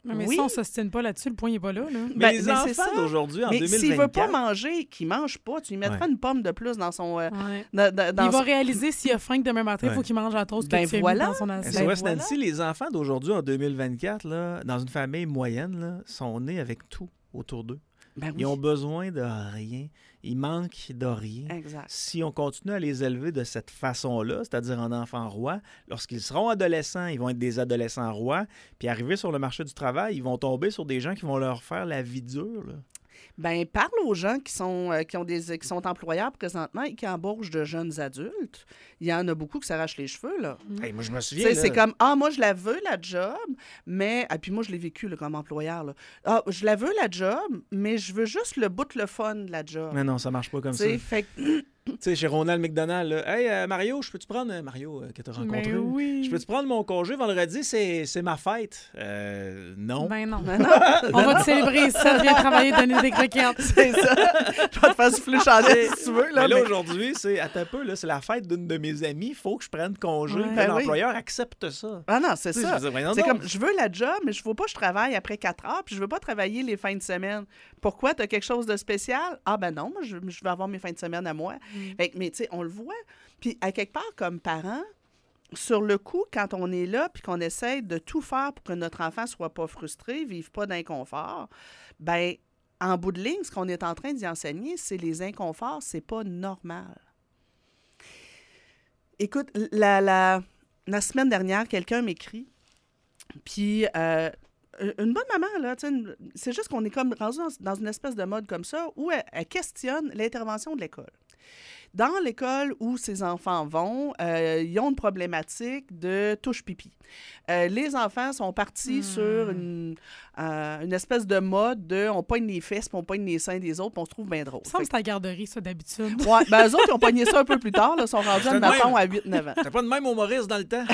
Mais, mais oui. ça, on ne s'ostine pas là-dessus. Le point n'est pas là. là. Mais Ben, les mais c'est enfants ça. d'aujourd'hui, en Mais deux mille vingt-quatre... s'il veut pas manger, qu'il mange pas. Tu lui mettras Ouais. une pomme de plus dans son... euh, Ouais. dans, dans- dans Il va son- réaliser s'il a faim que demain matin, il Ouais. faut qu'il mange la toast Ben que tu as voilà. mis dans son assiette. S O S voilà. Nancy, les enfants d'aujourd'hui, en deux mille vingt-quatre, là, dans une famille moyenne, là, sont nés avec tout autour d'eux. Ben oui. Ils ont besoin de rien. Ils manquent de rien. Exact. Si on continue à les élever de cette façon-là, c'est-à-dire en enfants rois, lorsqu'ils seront adolescents, ils vont être des adolescents rois, puis arriver sur le marché du travail, ils vont tomber sur des gens qui vont leur faire la vie dure. Là. Ben, parle aux gens qui sont, euh, qui ont des, qui sont employeurs présentement et qui embauchent de jeunes adultes. Il y en a beaucoup qui s'arrachent les cheveux, là. Hey, moi, je me Tu souviens. sais, là, c'est comme, ah, moi, je la veux, la job, mais... Ah, puis moi, je l'ai vécu là, comme employeur. Là. Ah, je la veux, la job, mais je veux juste le bout, le fun de la job. Mais non, ça marche pas comme Tu ça. sais, fait que- Tu sais, chez Ronald McDonald, là, hey, euh, Mario, je peux-tu prendre... euh, Mario, euh, que tu as rencontré. Mais oui. Je peux-tu prendre mon congé vendredi? C'est, c'est ma fête. Euh, non. Ben non. Ben non, On va te célébrer ça. Viens travailler, donner des croquettes. c'est ça. Je vais te faire souffler chandelle si tu veux. Là, mais là, mais- aujourd'hui, c'est attends un peu, là, c'est la fête d'une de mes amies. Il faut que je prenne congé. Ouais. Puis Ben oui. l'employeur accepte ça. Ah non, c'est Tu sais, ça. je veux dire, voyons C'est donc. comme, je veux la job, mais je veux pas que je travaille après quatre heures, puis je veux pas travailler les fins de semaine. Pourquoi? Tu as quelque chose de spécial? Ah ben non, moi, je, je veux avoir mes fins de semaine à moi. Fait que, mais tu sais, on le voit. Puis à quelque part, comme parents, sur le coup, quand on est là, puis qu'on essaie de tout faire pour que notre enfant soit pas frustré, vive pas d'inconfort, ben en bout de ligne, ce qu'on est en train d'y enseigner, c'est les inconforts, c'est pas normal. Écoute, la, la, la semaine dernière, quelqu'un m'écrit, puis euh, une bonne maman, là, tu sais, une- c'est juste qu'on est comme rendu dans, dans une espèce de mode comme ça où elle, elle questionne l'intervention de l'école. Dans l'école où ces enfants vont, euh, ils ont une problématique de touche-pipi. Euh, les enfants sont partis Hmm. sur une, euh, une espèce de mode de on poigne les fesses, puis on poigne les seins des autres, puis on se trouve bien drôle. Il me semble Fait que c'est à la garderie, ça, d'habitude. que- ouais, ben eux autres, ils ont pogné ça un peu plus tard, là, sont rendus, C'est de admettons, même. à huit neuf ans. T'as pas de même humoriste dans le temps?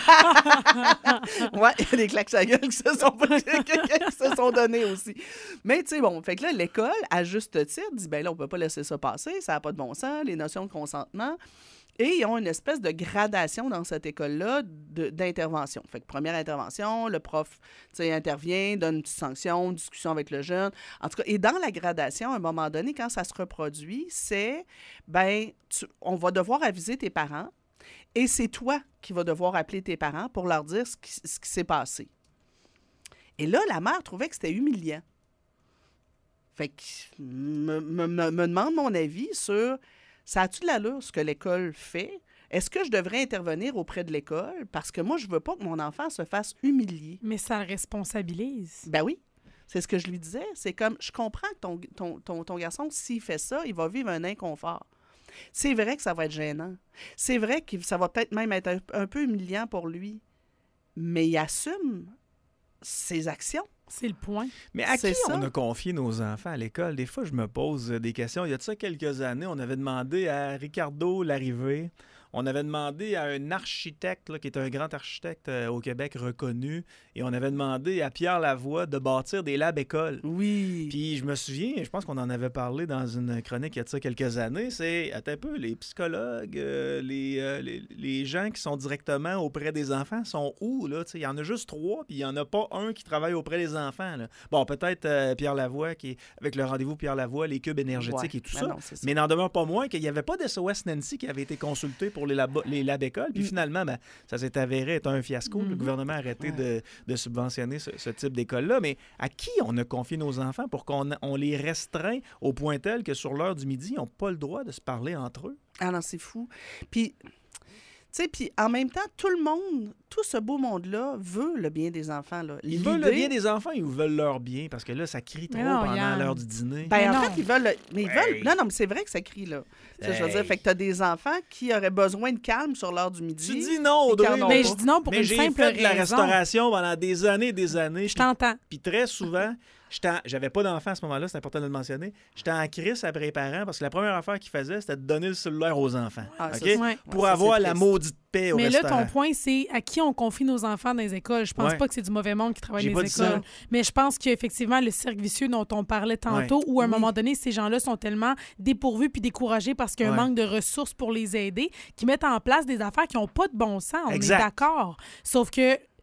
Ouais, il y a des claques à gueule qui se sont, qui se sont données aussi. Mais tu sais, bon, fait que là, l'école, à juste titre, dit, ben là, on peut pas laisser ça passer, ça n'a pas de bon sens, les notions de consentement. Et ils ont une espèce de gradation dans cette école-là de- d'intervention. Fait que première intervention, le prof, tu sais, intervient, donne une petite sanction, une discussion avec le jeune. En tout cas, et dans la gradation, à un moment donné, quand ça se reproduit, c'est, ben, tu- on va devoir aviser tes parents. Et c'est toi qui vas devoir appeler tes parents pour leur dire ce qui, ce qui s'est passé. Et là, la mère trouvait que c'était humiliant. Fait que me, me, me- me demande mon avis sur ça a-tu de l'allure ce que l'école fait? Est-ce que je devrais intervenir auprès de l'école? Parce que moi, je veux pas que mon enfant se fasse humilier. Mais ça le responsabilise. Ben oui, c'est ce que je lui disais. C'est comme, je comprends que ton, ton, ton, ton garçon, s'il fait ça, il va vivre un inconfort. C'est vrai que ça va être gênant. C'est vrai que ça va peut-être même être un, un peu humiliant pour lui. Mais il assume ses actions. C'est le point. Mais à qui C'est ça. on a confié nos enfants à l'école? Des fois, je me pose des questions. Il y a de ça quelques années, on avait demandé à Ricardo Larrivée, on avait demandé à un architecte, là, qui est un grand architecte euh, au Québec reconnu, et on avait demandé à Pierre Lavoie de bâtir des labs écoles. Oui. Puis je me souviens, je pense qu'on en avait parlé dans une chronique il y a de ça quelques années, c'est, attends un peu, les psychologues, euh, les, euh, les, les gens qui sont directement auprès des enfants sont où, là? Tu sais, il y en a juste trois, puis il n'y en a pas un qui travaille auprès des enfants, là. Bon, peut-être euh, Pierre Lavoie, qui est avec le rendez-vous Pierre Lavoie, les cubes énergétiques Ouais, et tout ben ça. non, c'est ça. Mais n'en demeure pas moins qu'il n'y avait pas d'S O S Nancy qui avait été consulté pour les, labo- les labs écoles. Puis Mm. finalement, ben, ça s'est avéré être un fiasco. Le Mhm. gouvernement a arrêté Ouais. de, de subventionner ce, ce type d'école-là. Mais à qui on a confié nos enfants pour qu'on on les restreint au point tel que sur l'heure du midi, ils n'ont pas le droit de se parler entre eux? Ah non, c'est fou. Puis, tu sais, puis en même temps, tout le monde, tout ce beau monde-là veut le bien des enfants. Là. Ils veulent le L'idée- bien des enfants, ils veulent leur bien, parce que là, ça crie trop Mais non, pendant Yann. l'heure du dîner. Ben, Mais en non. fait, ils veulent. le- Mais ils veulent. Hey. Non, non, mais c'est vrai que ça crie, là. Tu sais, Je veux Hey. dire, fait que t'as des enfants qui auraient besoin de calme sur l'heure du midi. tu dis non, Puis Audrey. qu'ils en ont Mais pas. je dis non pour Mais une j'ai simple fait de la raison. restauration pendant des années et des années. Je puis- t'entends. Puis très souvent, j'étais en- j'avais pas d'enfant à ce moment-là, c'est important de le mentionner. J'étais en crise après les parents parce que la première affaire qu'ils faisaient, c'était de donner le cellulaire aux enfants. Ah, OK? ça, c'est- Ouais. Pour Ouais, ça, avoir c'est la triste. maudite paix au Mais là, restaurant. ton point, c'est à qui on confie nos enfants dans les écoles. Je pense Ouais. pas que c'est du mauvais monde qui travaille J'ai dans pas les dit ça. écoles. Mais je pense qu'effectivement, le cercle vicieux dont on parlait tantôt, où à un Oui. moment donné, ces gens-là sont tellement dépourvus puis découragés parce qu'il y a un Ouais. manque de ressources pour les aider, qu'ils mettent en place des affaires qui n'ont pas de bon sens. On Exact. est d'accord. Sauf que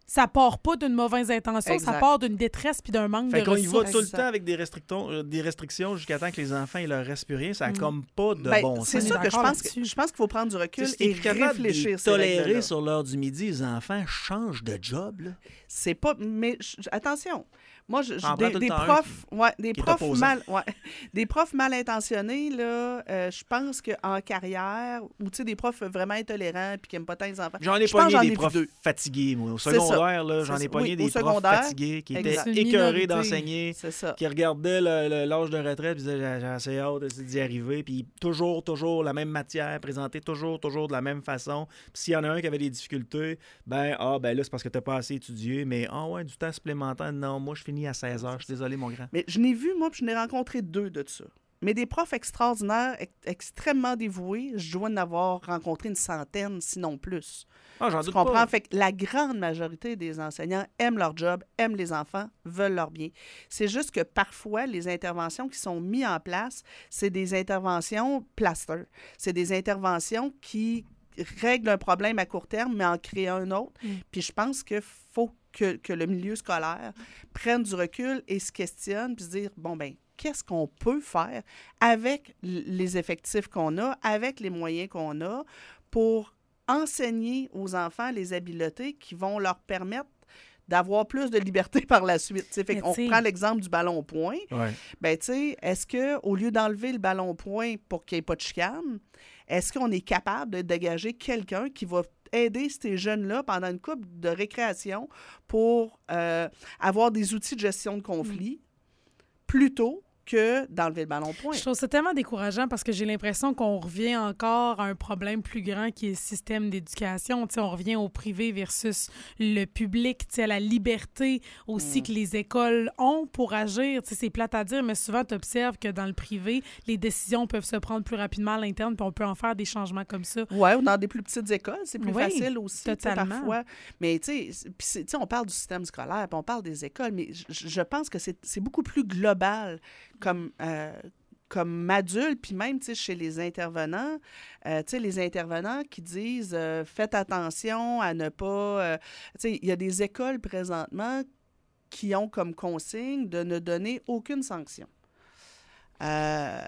Ça part pas d'une mauvaise intention, Exact. ça part d'une détresse puis d'un manque Fait de qu'on y va ressources. tout le Exact. temps avec des restrictions, euh, des restrictions jusqu'à temps que les enfants ils leur restent plus rien. Ça n'a Mm. comme pas de Ben, bon c'est sens. On ça est que je d'accord pense. Que, là-dessus. je pense qu'il faut prendre du recul Tu sais, si et t'es capable de les réfléchir. ces tolérer règles-là. sur l'heure du midi, les enfants changent de job. Là. C'est pas. Mais je- attention. Moi, je, je- T'en prends des, tout le des temps un profs, ouais, des qui est profs opposant. mal, ouais, des profs mal intentionnés là, euh, je pense qu'en carrière, ou tu sais des profs vraiment intolérants puis qui aiment pas tant les enfants. J'en ai Je pense que pogné j'en ai des vu profs deux. fatigués, moi. Au C'est ça. secondaire, là, j'en C'est ai ça. pogné Oui, des au profs secondaire, fatigués qui exact. étaient C'est une écœurés minorité. d'enseigner, C'est ça. qui regardaient le- le- l'âge de retraite et disaient j'ai j'ai assez hâte de- d'y arriver. Puis toujours, toujours la même matière, présentée toujours, toujours de la même façon. Puis s'il y en a un qui avait des difficultés, ben, ah, ben là, c'est parce que t'as pas assez étudié. Mais, ah ouais, du temps supplémentaire, non, moi, je finis à seize heures. Je suis désolé, mon grand. Mais je n'ai vu, moi, puis je n'ai rencontré deux de ça. Mais des profs extraordinaires, ex- extrêmement dévoués, je dois en avoir rencontré une centaine, sinon plus. Ah, j'en Tu doute comprends? pas. Fait que la grande majorité des enseignants aiment leur job, aiment les enfants, veulent leur bien. C'est juste que parfois, les interventions qui sont mises en place, c'est des interventions plaster. C'est des interventions qui règlent un problème à court terme, mais en créent un autre. Mm. Puis je pense qu'il faut que, que le milieu scolaire prenne du recul et se questionne, puis se dire, bon, ben qu'est-ce qu'on peut faire avec l- les effectifs qu'on a, avec les moyens qu'on a, pour enseigner aux enfants les habiletés qui vont leur permettre d'avoir plus de liberté par la suite. T'sais, fait Mais qu'on t'sais- prend l'exemple du ballon au point. Ouais. Ben, tu sais, est-ce qu'au lieu d'enlever le ballon au point pour qu'il n'y ait pas de chicane, est-ce qu'on est capable de dégager quelqu'un qui va aider ces jeunes-là pendant une couple de récréation pour euh, avoir des outils de gestion de conflit plutôt que d'enlever le ballon au point? Je trouve ça tellement décourageant parce que j'ai l'impression qu'on revient encore à un problème plus grand qui est le système d'éducation. Tu sais, on revient au privé versus le public, tu sais, à la liberté aussi Mm. que les écoles ont pour agir. Tu sais, c'est plate à dire, mais souvent, tu observes que dans le privé, les décisions peuvent se prendre plus rapidement à l'interne puis on peut en faire des changements comme ça. Oui, ou dans des plus petites écoles, c'est plus Oui, facile aussi, tu sais, totalement. parfois. Mais tu sais, c'est- puis c'est- tu sais, on parle du système scolaire, puis on parle des écoles, mais je, je pense que c'est c'est beaucoup plus global comme, euh, comme adulte, puis même, tu sais, chez les intervenants, euh, tu sais, les intervenants qui disent euh, faites attention à ne pas... euh, tu sais, il y a des écoles présentement qui ont comme consigne de ne donner aucune sanction. Euh,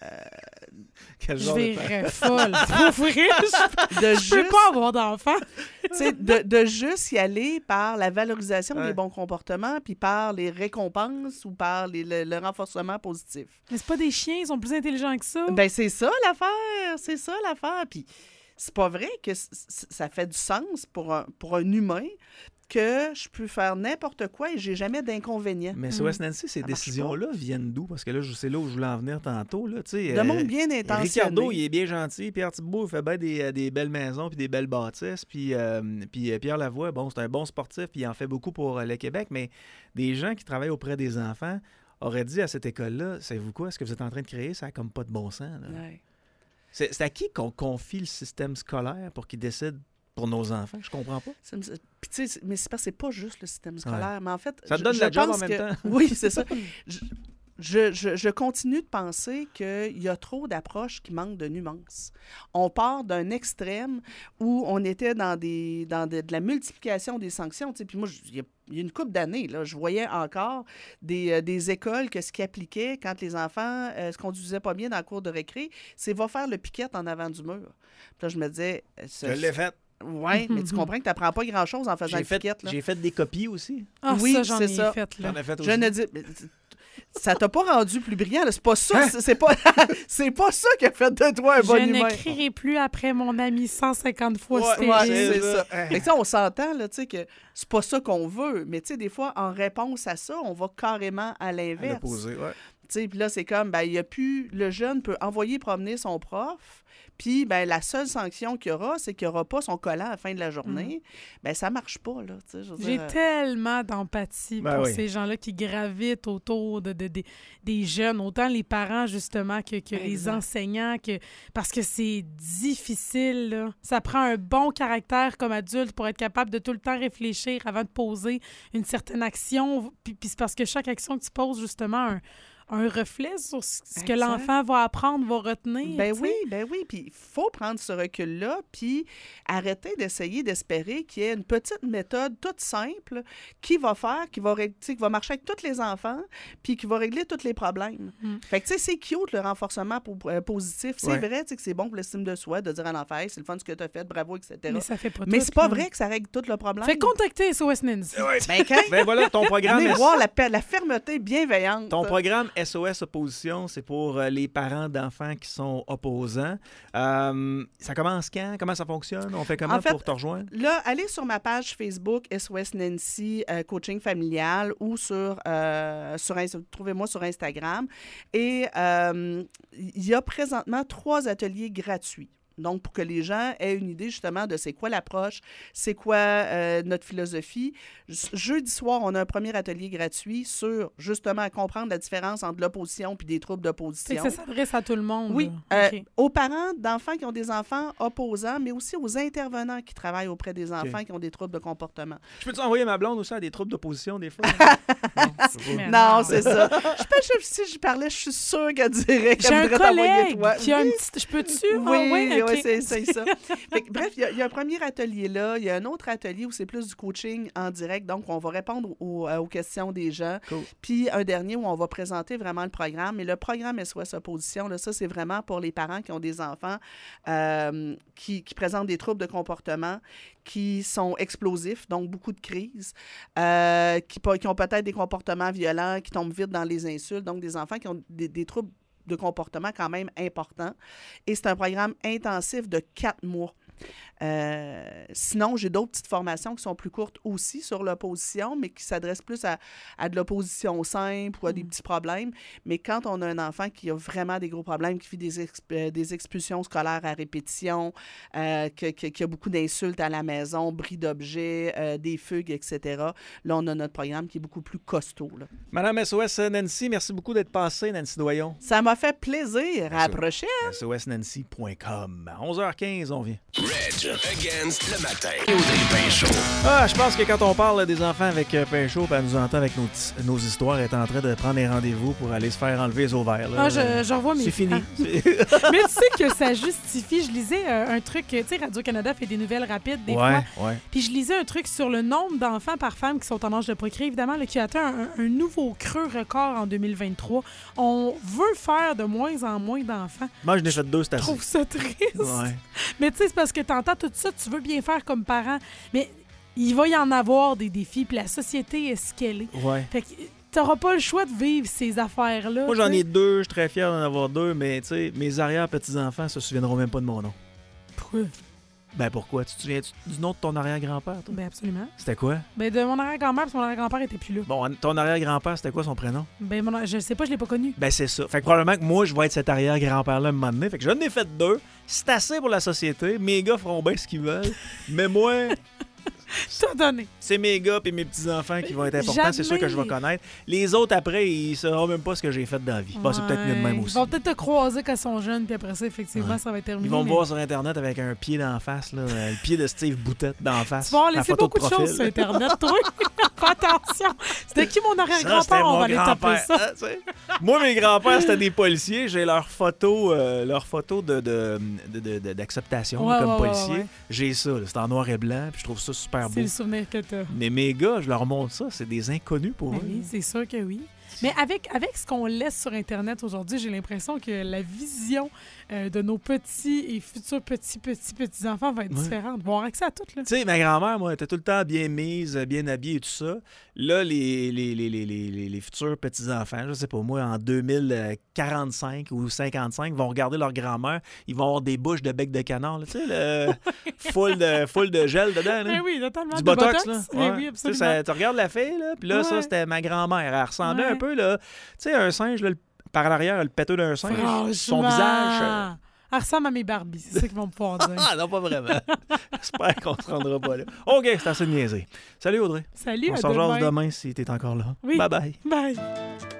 Quel Je genre de vais folle. Pour vrai, je, de je peux juste- pas avoir d'enfant. Tu sais, de, de juste y aller par la valorisation Ouais. des bons comportements, puis par les récompenses ou par les- le, le renforcement positif. Mais c'est pas des chiens, ils sont plus intelligents que ça. Ben c'est ça l'affaire, c'est ça l'affaire. Puis c'est pas vrai que c- c- ça fait du sens pour un, pour un humain que je peux faire n'importe quoi et j'ai jamais d'inconvénient. Mais Mm. sur West Nancy, ces Ça marche décisions-là viennent d'où? Parce que là, je sais là où je voulais en venir tantôt. Là, tu sais, De euh, monde bien intentionné. Ricardo, il est bien gentil. Pierre Thibault, il fait bien des, euh, des belles maisons puis des belles bâtisses. Puis, euh, puis euh, Pierre Lavoie, bon, c'est un bon sportif puis il en fait beaucoup pour euh, le Québec. Mais des gens qui travaillent auprès des enfants auraient dit à cette école-là, savez-vous quoi, ce que vous êtes en train de créer, ça a comme pas de bon sens. là. Ouais. C'est, c'est à qui qu'on confie le système scolaire pour qu'il décide pour nos enfants? Je comprends pas. Ça me- Puis tu sais, c'est- mais c'est parce que c'est pas juste le système scolaire, mais en fait... Ça te je- donne je la job pense en même que- temps. Oui, c'est ça. Je, je, je- je continue de penser qu'il y a trop d'approches qui manquent de nuances. On part d'un extrême où on était dans, des, dans de, de la multiplication des sanctions. Tu sais, puis moi, je- il y a il y a une couple d'années, là, je voyais encore des, euh, des écoles que ce qui appliquait quand les enfants euh, se conduisaient pas bien dans la cour de récré, c'est va faire le piquette en avant du mur. Puis là, je me disais... euh, Je ce- l'ai fait. Oui, mais tu comprends que tu n'apprends pas grand-chose en faisant J'ai le fait, piquette. Là. j'ai fait des copies aussi. Ah, Oui, ça, j'en c'est ai ça. fait, là. J'en ai fait aussi. Je ne dis... mais t- Ça t'a pas rendu plus brillant, là. C'est pas ça. Hein? c'est- C'est pas... c'est pas ça qui a fait de toi un bon Je humain. n'écrirai plus après mon ami cent cinquante fois Ouais, stérile. Ouais, C'est c'est ça. ça. Fait que, tu sais, on s'entend, là, tu sais, que c'est pas ça qu'on veut. Mais, tu sais, des fois, en réponse à ça, on va carrément à À l'inverse. l'opposé, ouais. Tu sais, puis là, c'est comme, ben, il y a plus... Le jeune peut envoyer promener son prof, puis, ben, la seule sanction qu'il y aura, c'est qu'il n'y aura pas son collant à la fin de la journée. Ben, ça marche pas, là, tu sais, je veux J'ai dire, euh, tellement d'empathie Ben pour oui. ces gens-là qui gravitent autour de, de- de- des jeunes, autant les parents, justement, que, que les Exact. enseignants, que parce que c'est difficile. Là. Ça prend un bon caractère comme adulte pour être capable de tout le temps réfléchir avant de poser une certaine action. Puis, puis c'est parce que chaque action que tu poses, justement, un- un reflet sur ce ce que Exact. l'enfant va apprendre, va retenir. Ben tu sais. oui, ben oui. Puis il faut prendre ce recul-là, puis arrêter d'essayer d'espérer qu'il y ait une petite méthode toute simple qui va faire, qui va, rég- tu sais, qui va marcher avec tous les enfants, puis qui va régler tous les problèmes. Mm. Fait que, tu sais, c'est cute le renforcement po- euh, positif. C'est Ouais. vrai, tu sais, que c'est bon pour l'estime de soi, de dire à l'enfant, Hey, c'est le fun ce que tu as fait, bravo, et cetera. Mais ça fait pas Mais tout, c'est pas là. vrai que ça règle tout le problème. Fait contacter S O S Nancy. Ben, quand Ben voilà, ton programme, venez S- voir la, pa- la fermeté bienveillante. ton programme S O S Opposition, c'est pour euh, les parents d'enfants qui sont opposants. Euh, ça commence quand? Comment ça fonctionne? On fait comment En fait, pour te rejoindre? Là, allez sur ma page Facebook S O S Nancy euh, Coaching Familial ou sur, euh, sur Inst- trouvez-moi sur Instagram. Et euh, il y a présentement trois ateliers gratuits. Donc, pour que les gens aient une idée justement de c'est quoi l'approche, c'est quoi euh, notre philosophie. Je- Jeudi soir, on a un premier atelier gratuit sur justement à comprendre la différence entre l'opposition puis des troubles Fait d'opposition. que ça s'adresse à tout le monde. Oui, là. euh, OK. aux parents d'enfants qui ont des enfants opposants, mais aussi aux intervenants qui travaillent auprès des enfants qui ont des troubles de comportement. Je peux-tu envoyer ma blonde aussi à des troubles d'opposition des fois? non, je sais pas. Mais Non, non. c'est ça. Je peux, je- si je parlais, je suis sûre qu'elle dirait J'ai qu'elle un voudrait t'envoyer collègue toi. qui a Oui. un petit... Je peux-tu? Oui, Ah ouais, oui, OK. c'est c'est ça. Fait que, bref, il y, a- il y a un premier atelier là. Il y a un autre atelier où c'est plus du coaching en direct. Donc, on va répondre aux, euh, aux questions des gens. Cool. Puis, un dernier où on va présenter vraiment le programme. Mais le programme S O S Opposition, là, ça, c'est vraiment pour les parents qui ont des enfants euh, qui, qui présentent des troubles de comportement, qui sont explosifs, donc beaucoup de crises, euh, qui, pe- qui ont peut-être des comportements violents, qui tombent vite dans les insultes. Donc, des enfants qui ont des, des troubles de comportement quand même importants. Et c'est un programme intensif de quatre mois. Euh, sinon, j'ai d'autres petites formations qui sont plus courtes aussi sur l'opposition, mais qui s'adressent plus à, à de l'opposition simple ou à des petits problèmes. Mais quand on a un enfant qui a vraiment des gros problèmes, qui vit des, exp- euh, des expulsions scolaires à répétition, euh, que- que- qui a beaucoup d'insultes à la maison, bris d'objets, euh, des fugues, et cetera, là, on a notre programme qui est beaucoup plus costaud, là. Madame S O S Nancy, merci beaucoup d'être passée, Nancy Doyon. Ça m'a fait plaisir. À la Merci. prochaine. S O S Nancy point com. À onze heures quinze, on vient. Reg against le matin. Audrey Pinchot. Ah, je pense que quand on parle des enfants avec euh, Pinchot, ben, elle nous entend avec nos, tis- nos histoires, elle est en train de prendre des rendez-vous pour aller se faire enlever les ovaires. Là. Ah, je, je revois mes C'est fini. parents. Mais tu sais que ça justifie. Je lisais euh, un truc, tu sais, Radio-Canada fait des nouvelles rapides des ouais, fois. ouais. Puis je lisais un truc sur le nombre d'enfants par femme qui sont en âge de procréer, évidemment, là, qui a atteint un, un nouveau creux record en deux mille vingt-trois. On veut faire de moins en moins d'enfants. Moi, je n'ai fait deux, c'est Je assez. trouve ça triste. Ouais. Mais tu sais, c'est parce que t'entends tout ça, tu veux bien faire comme parent, mais il va y en avoir des défis, puis la société est ce qu'elle est. Ouais. Fait que t'auras pas le choix de vivre ces affaires-là. Moi, j'en tu sais. ai deux, je suis très fier d'en avoir deux, mais tu sais, mes arrière-petits-enfants se souviendront même pas de mon nom. Pourquoi? Ben pourquoi? Tu te souviens du nom de ton arrière-grand-père, toi? Ben absolument. C'était quoi? Ben de mon arrière-grand-mère, parce que mon arrière-grand-père était plus là. Bon, ton arrière-grand-père, c'était quoi son prénom? Ben mon, je sais pas, je l'ai pas connu. Ben c'est ça. Fait que probablement que moi, je vais être cet arrière-grand-père-là un moment donné. Fait que j'en ai fait deux. C'est assez pour la société. Mes gars feront bien ce qu'ils veulent. Mais moi, T'as donné. c'est mes gars et mes petits-enfants qui vont être importants. C'est sûr que je vais J'admire. connaître. Les autres, après, ils sauront même pas ce que j'ai fait dans la vie. Bon, c'est peut-être mieux de même Ouais. aussi. Ils vont peut-être te croiser quand ils sont jeunes, puis après ça, effectivement, Ouais. ça va être terminé. Ils vont me mais- voir sur Internet avec un pied d'en face, là, euh, le pied de Steve Boutette d'en face. Tu vas avoir la laissé photo beaucoup de, profil. choses sur Internet, toi. Fais attention. C'était qui mon Ça, c'était arrière-grand-père? On mon va aller taper grand-père. ça. Hein, tu sais. Moi, mes grands-pères, c'était des policiers. J'ai leur photo, euh, leur photo de, de, de- de- de- d'acceptation Ouais, comme ouais, ouais, policier. ouais. J'ai ça. là. C'est en noir et blanc. Puis je trouve ça super C'est beau. le souvenir que t'as. Mais mes gars, je leur montre ça. C'est des inconnus pour Ben eux. oui, c'est sûr que oui. Mais avec, avec ce qu'on laisse sur Internet aujourd'hui, j'ai l'impression que la vision euh, de nos petits et futurs petits, petits, petits-enfants va être Ouais. différente. Ils vont avoir accès à tout, là. Tu sais, ma grand-mère, moi, elle était tout le temps bien mise, bien habillée et tout ça. Là, les, les, les, les, les, les- les futurs petits-enfants, je sais pas moi, en deux mille quarante-cinq ou cinquante-cinq, vont regarder leur grand-mère. Ils vont avoir des bouches de bec de canard, là, tu sais, le full, de, full de gel dedans. Là. Ben oui, totalement. Du de botox, là. Ben Ouais. oui, Tu sais, absolument. ça- tu regardes la fille, là, puis là, ça, Ouais. c'était ma grand-mère. Elle ressemblait Ouais. un peu, là, tu sais, un singe, là, le- par l'arrière, le péteux d'un singe. Son Franchement. visage. euh, Elle ressemble à mes Barbies, c'est ça qu'ils vont me pouvoir dire. Ah, non, pas vraiment. J'espère qu'on se rendra pas là. OK, c'est assez de niaiser. Salut, Audrey. Salut, On à se rejase demain. demain si t'es encore là. Oui. Bye-bye. Bye.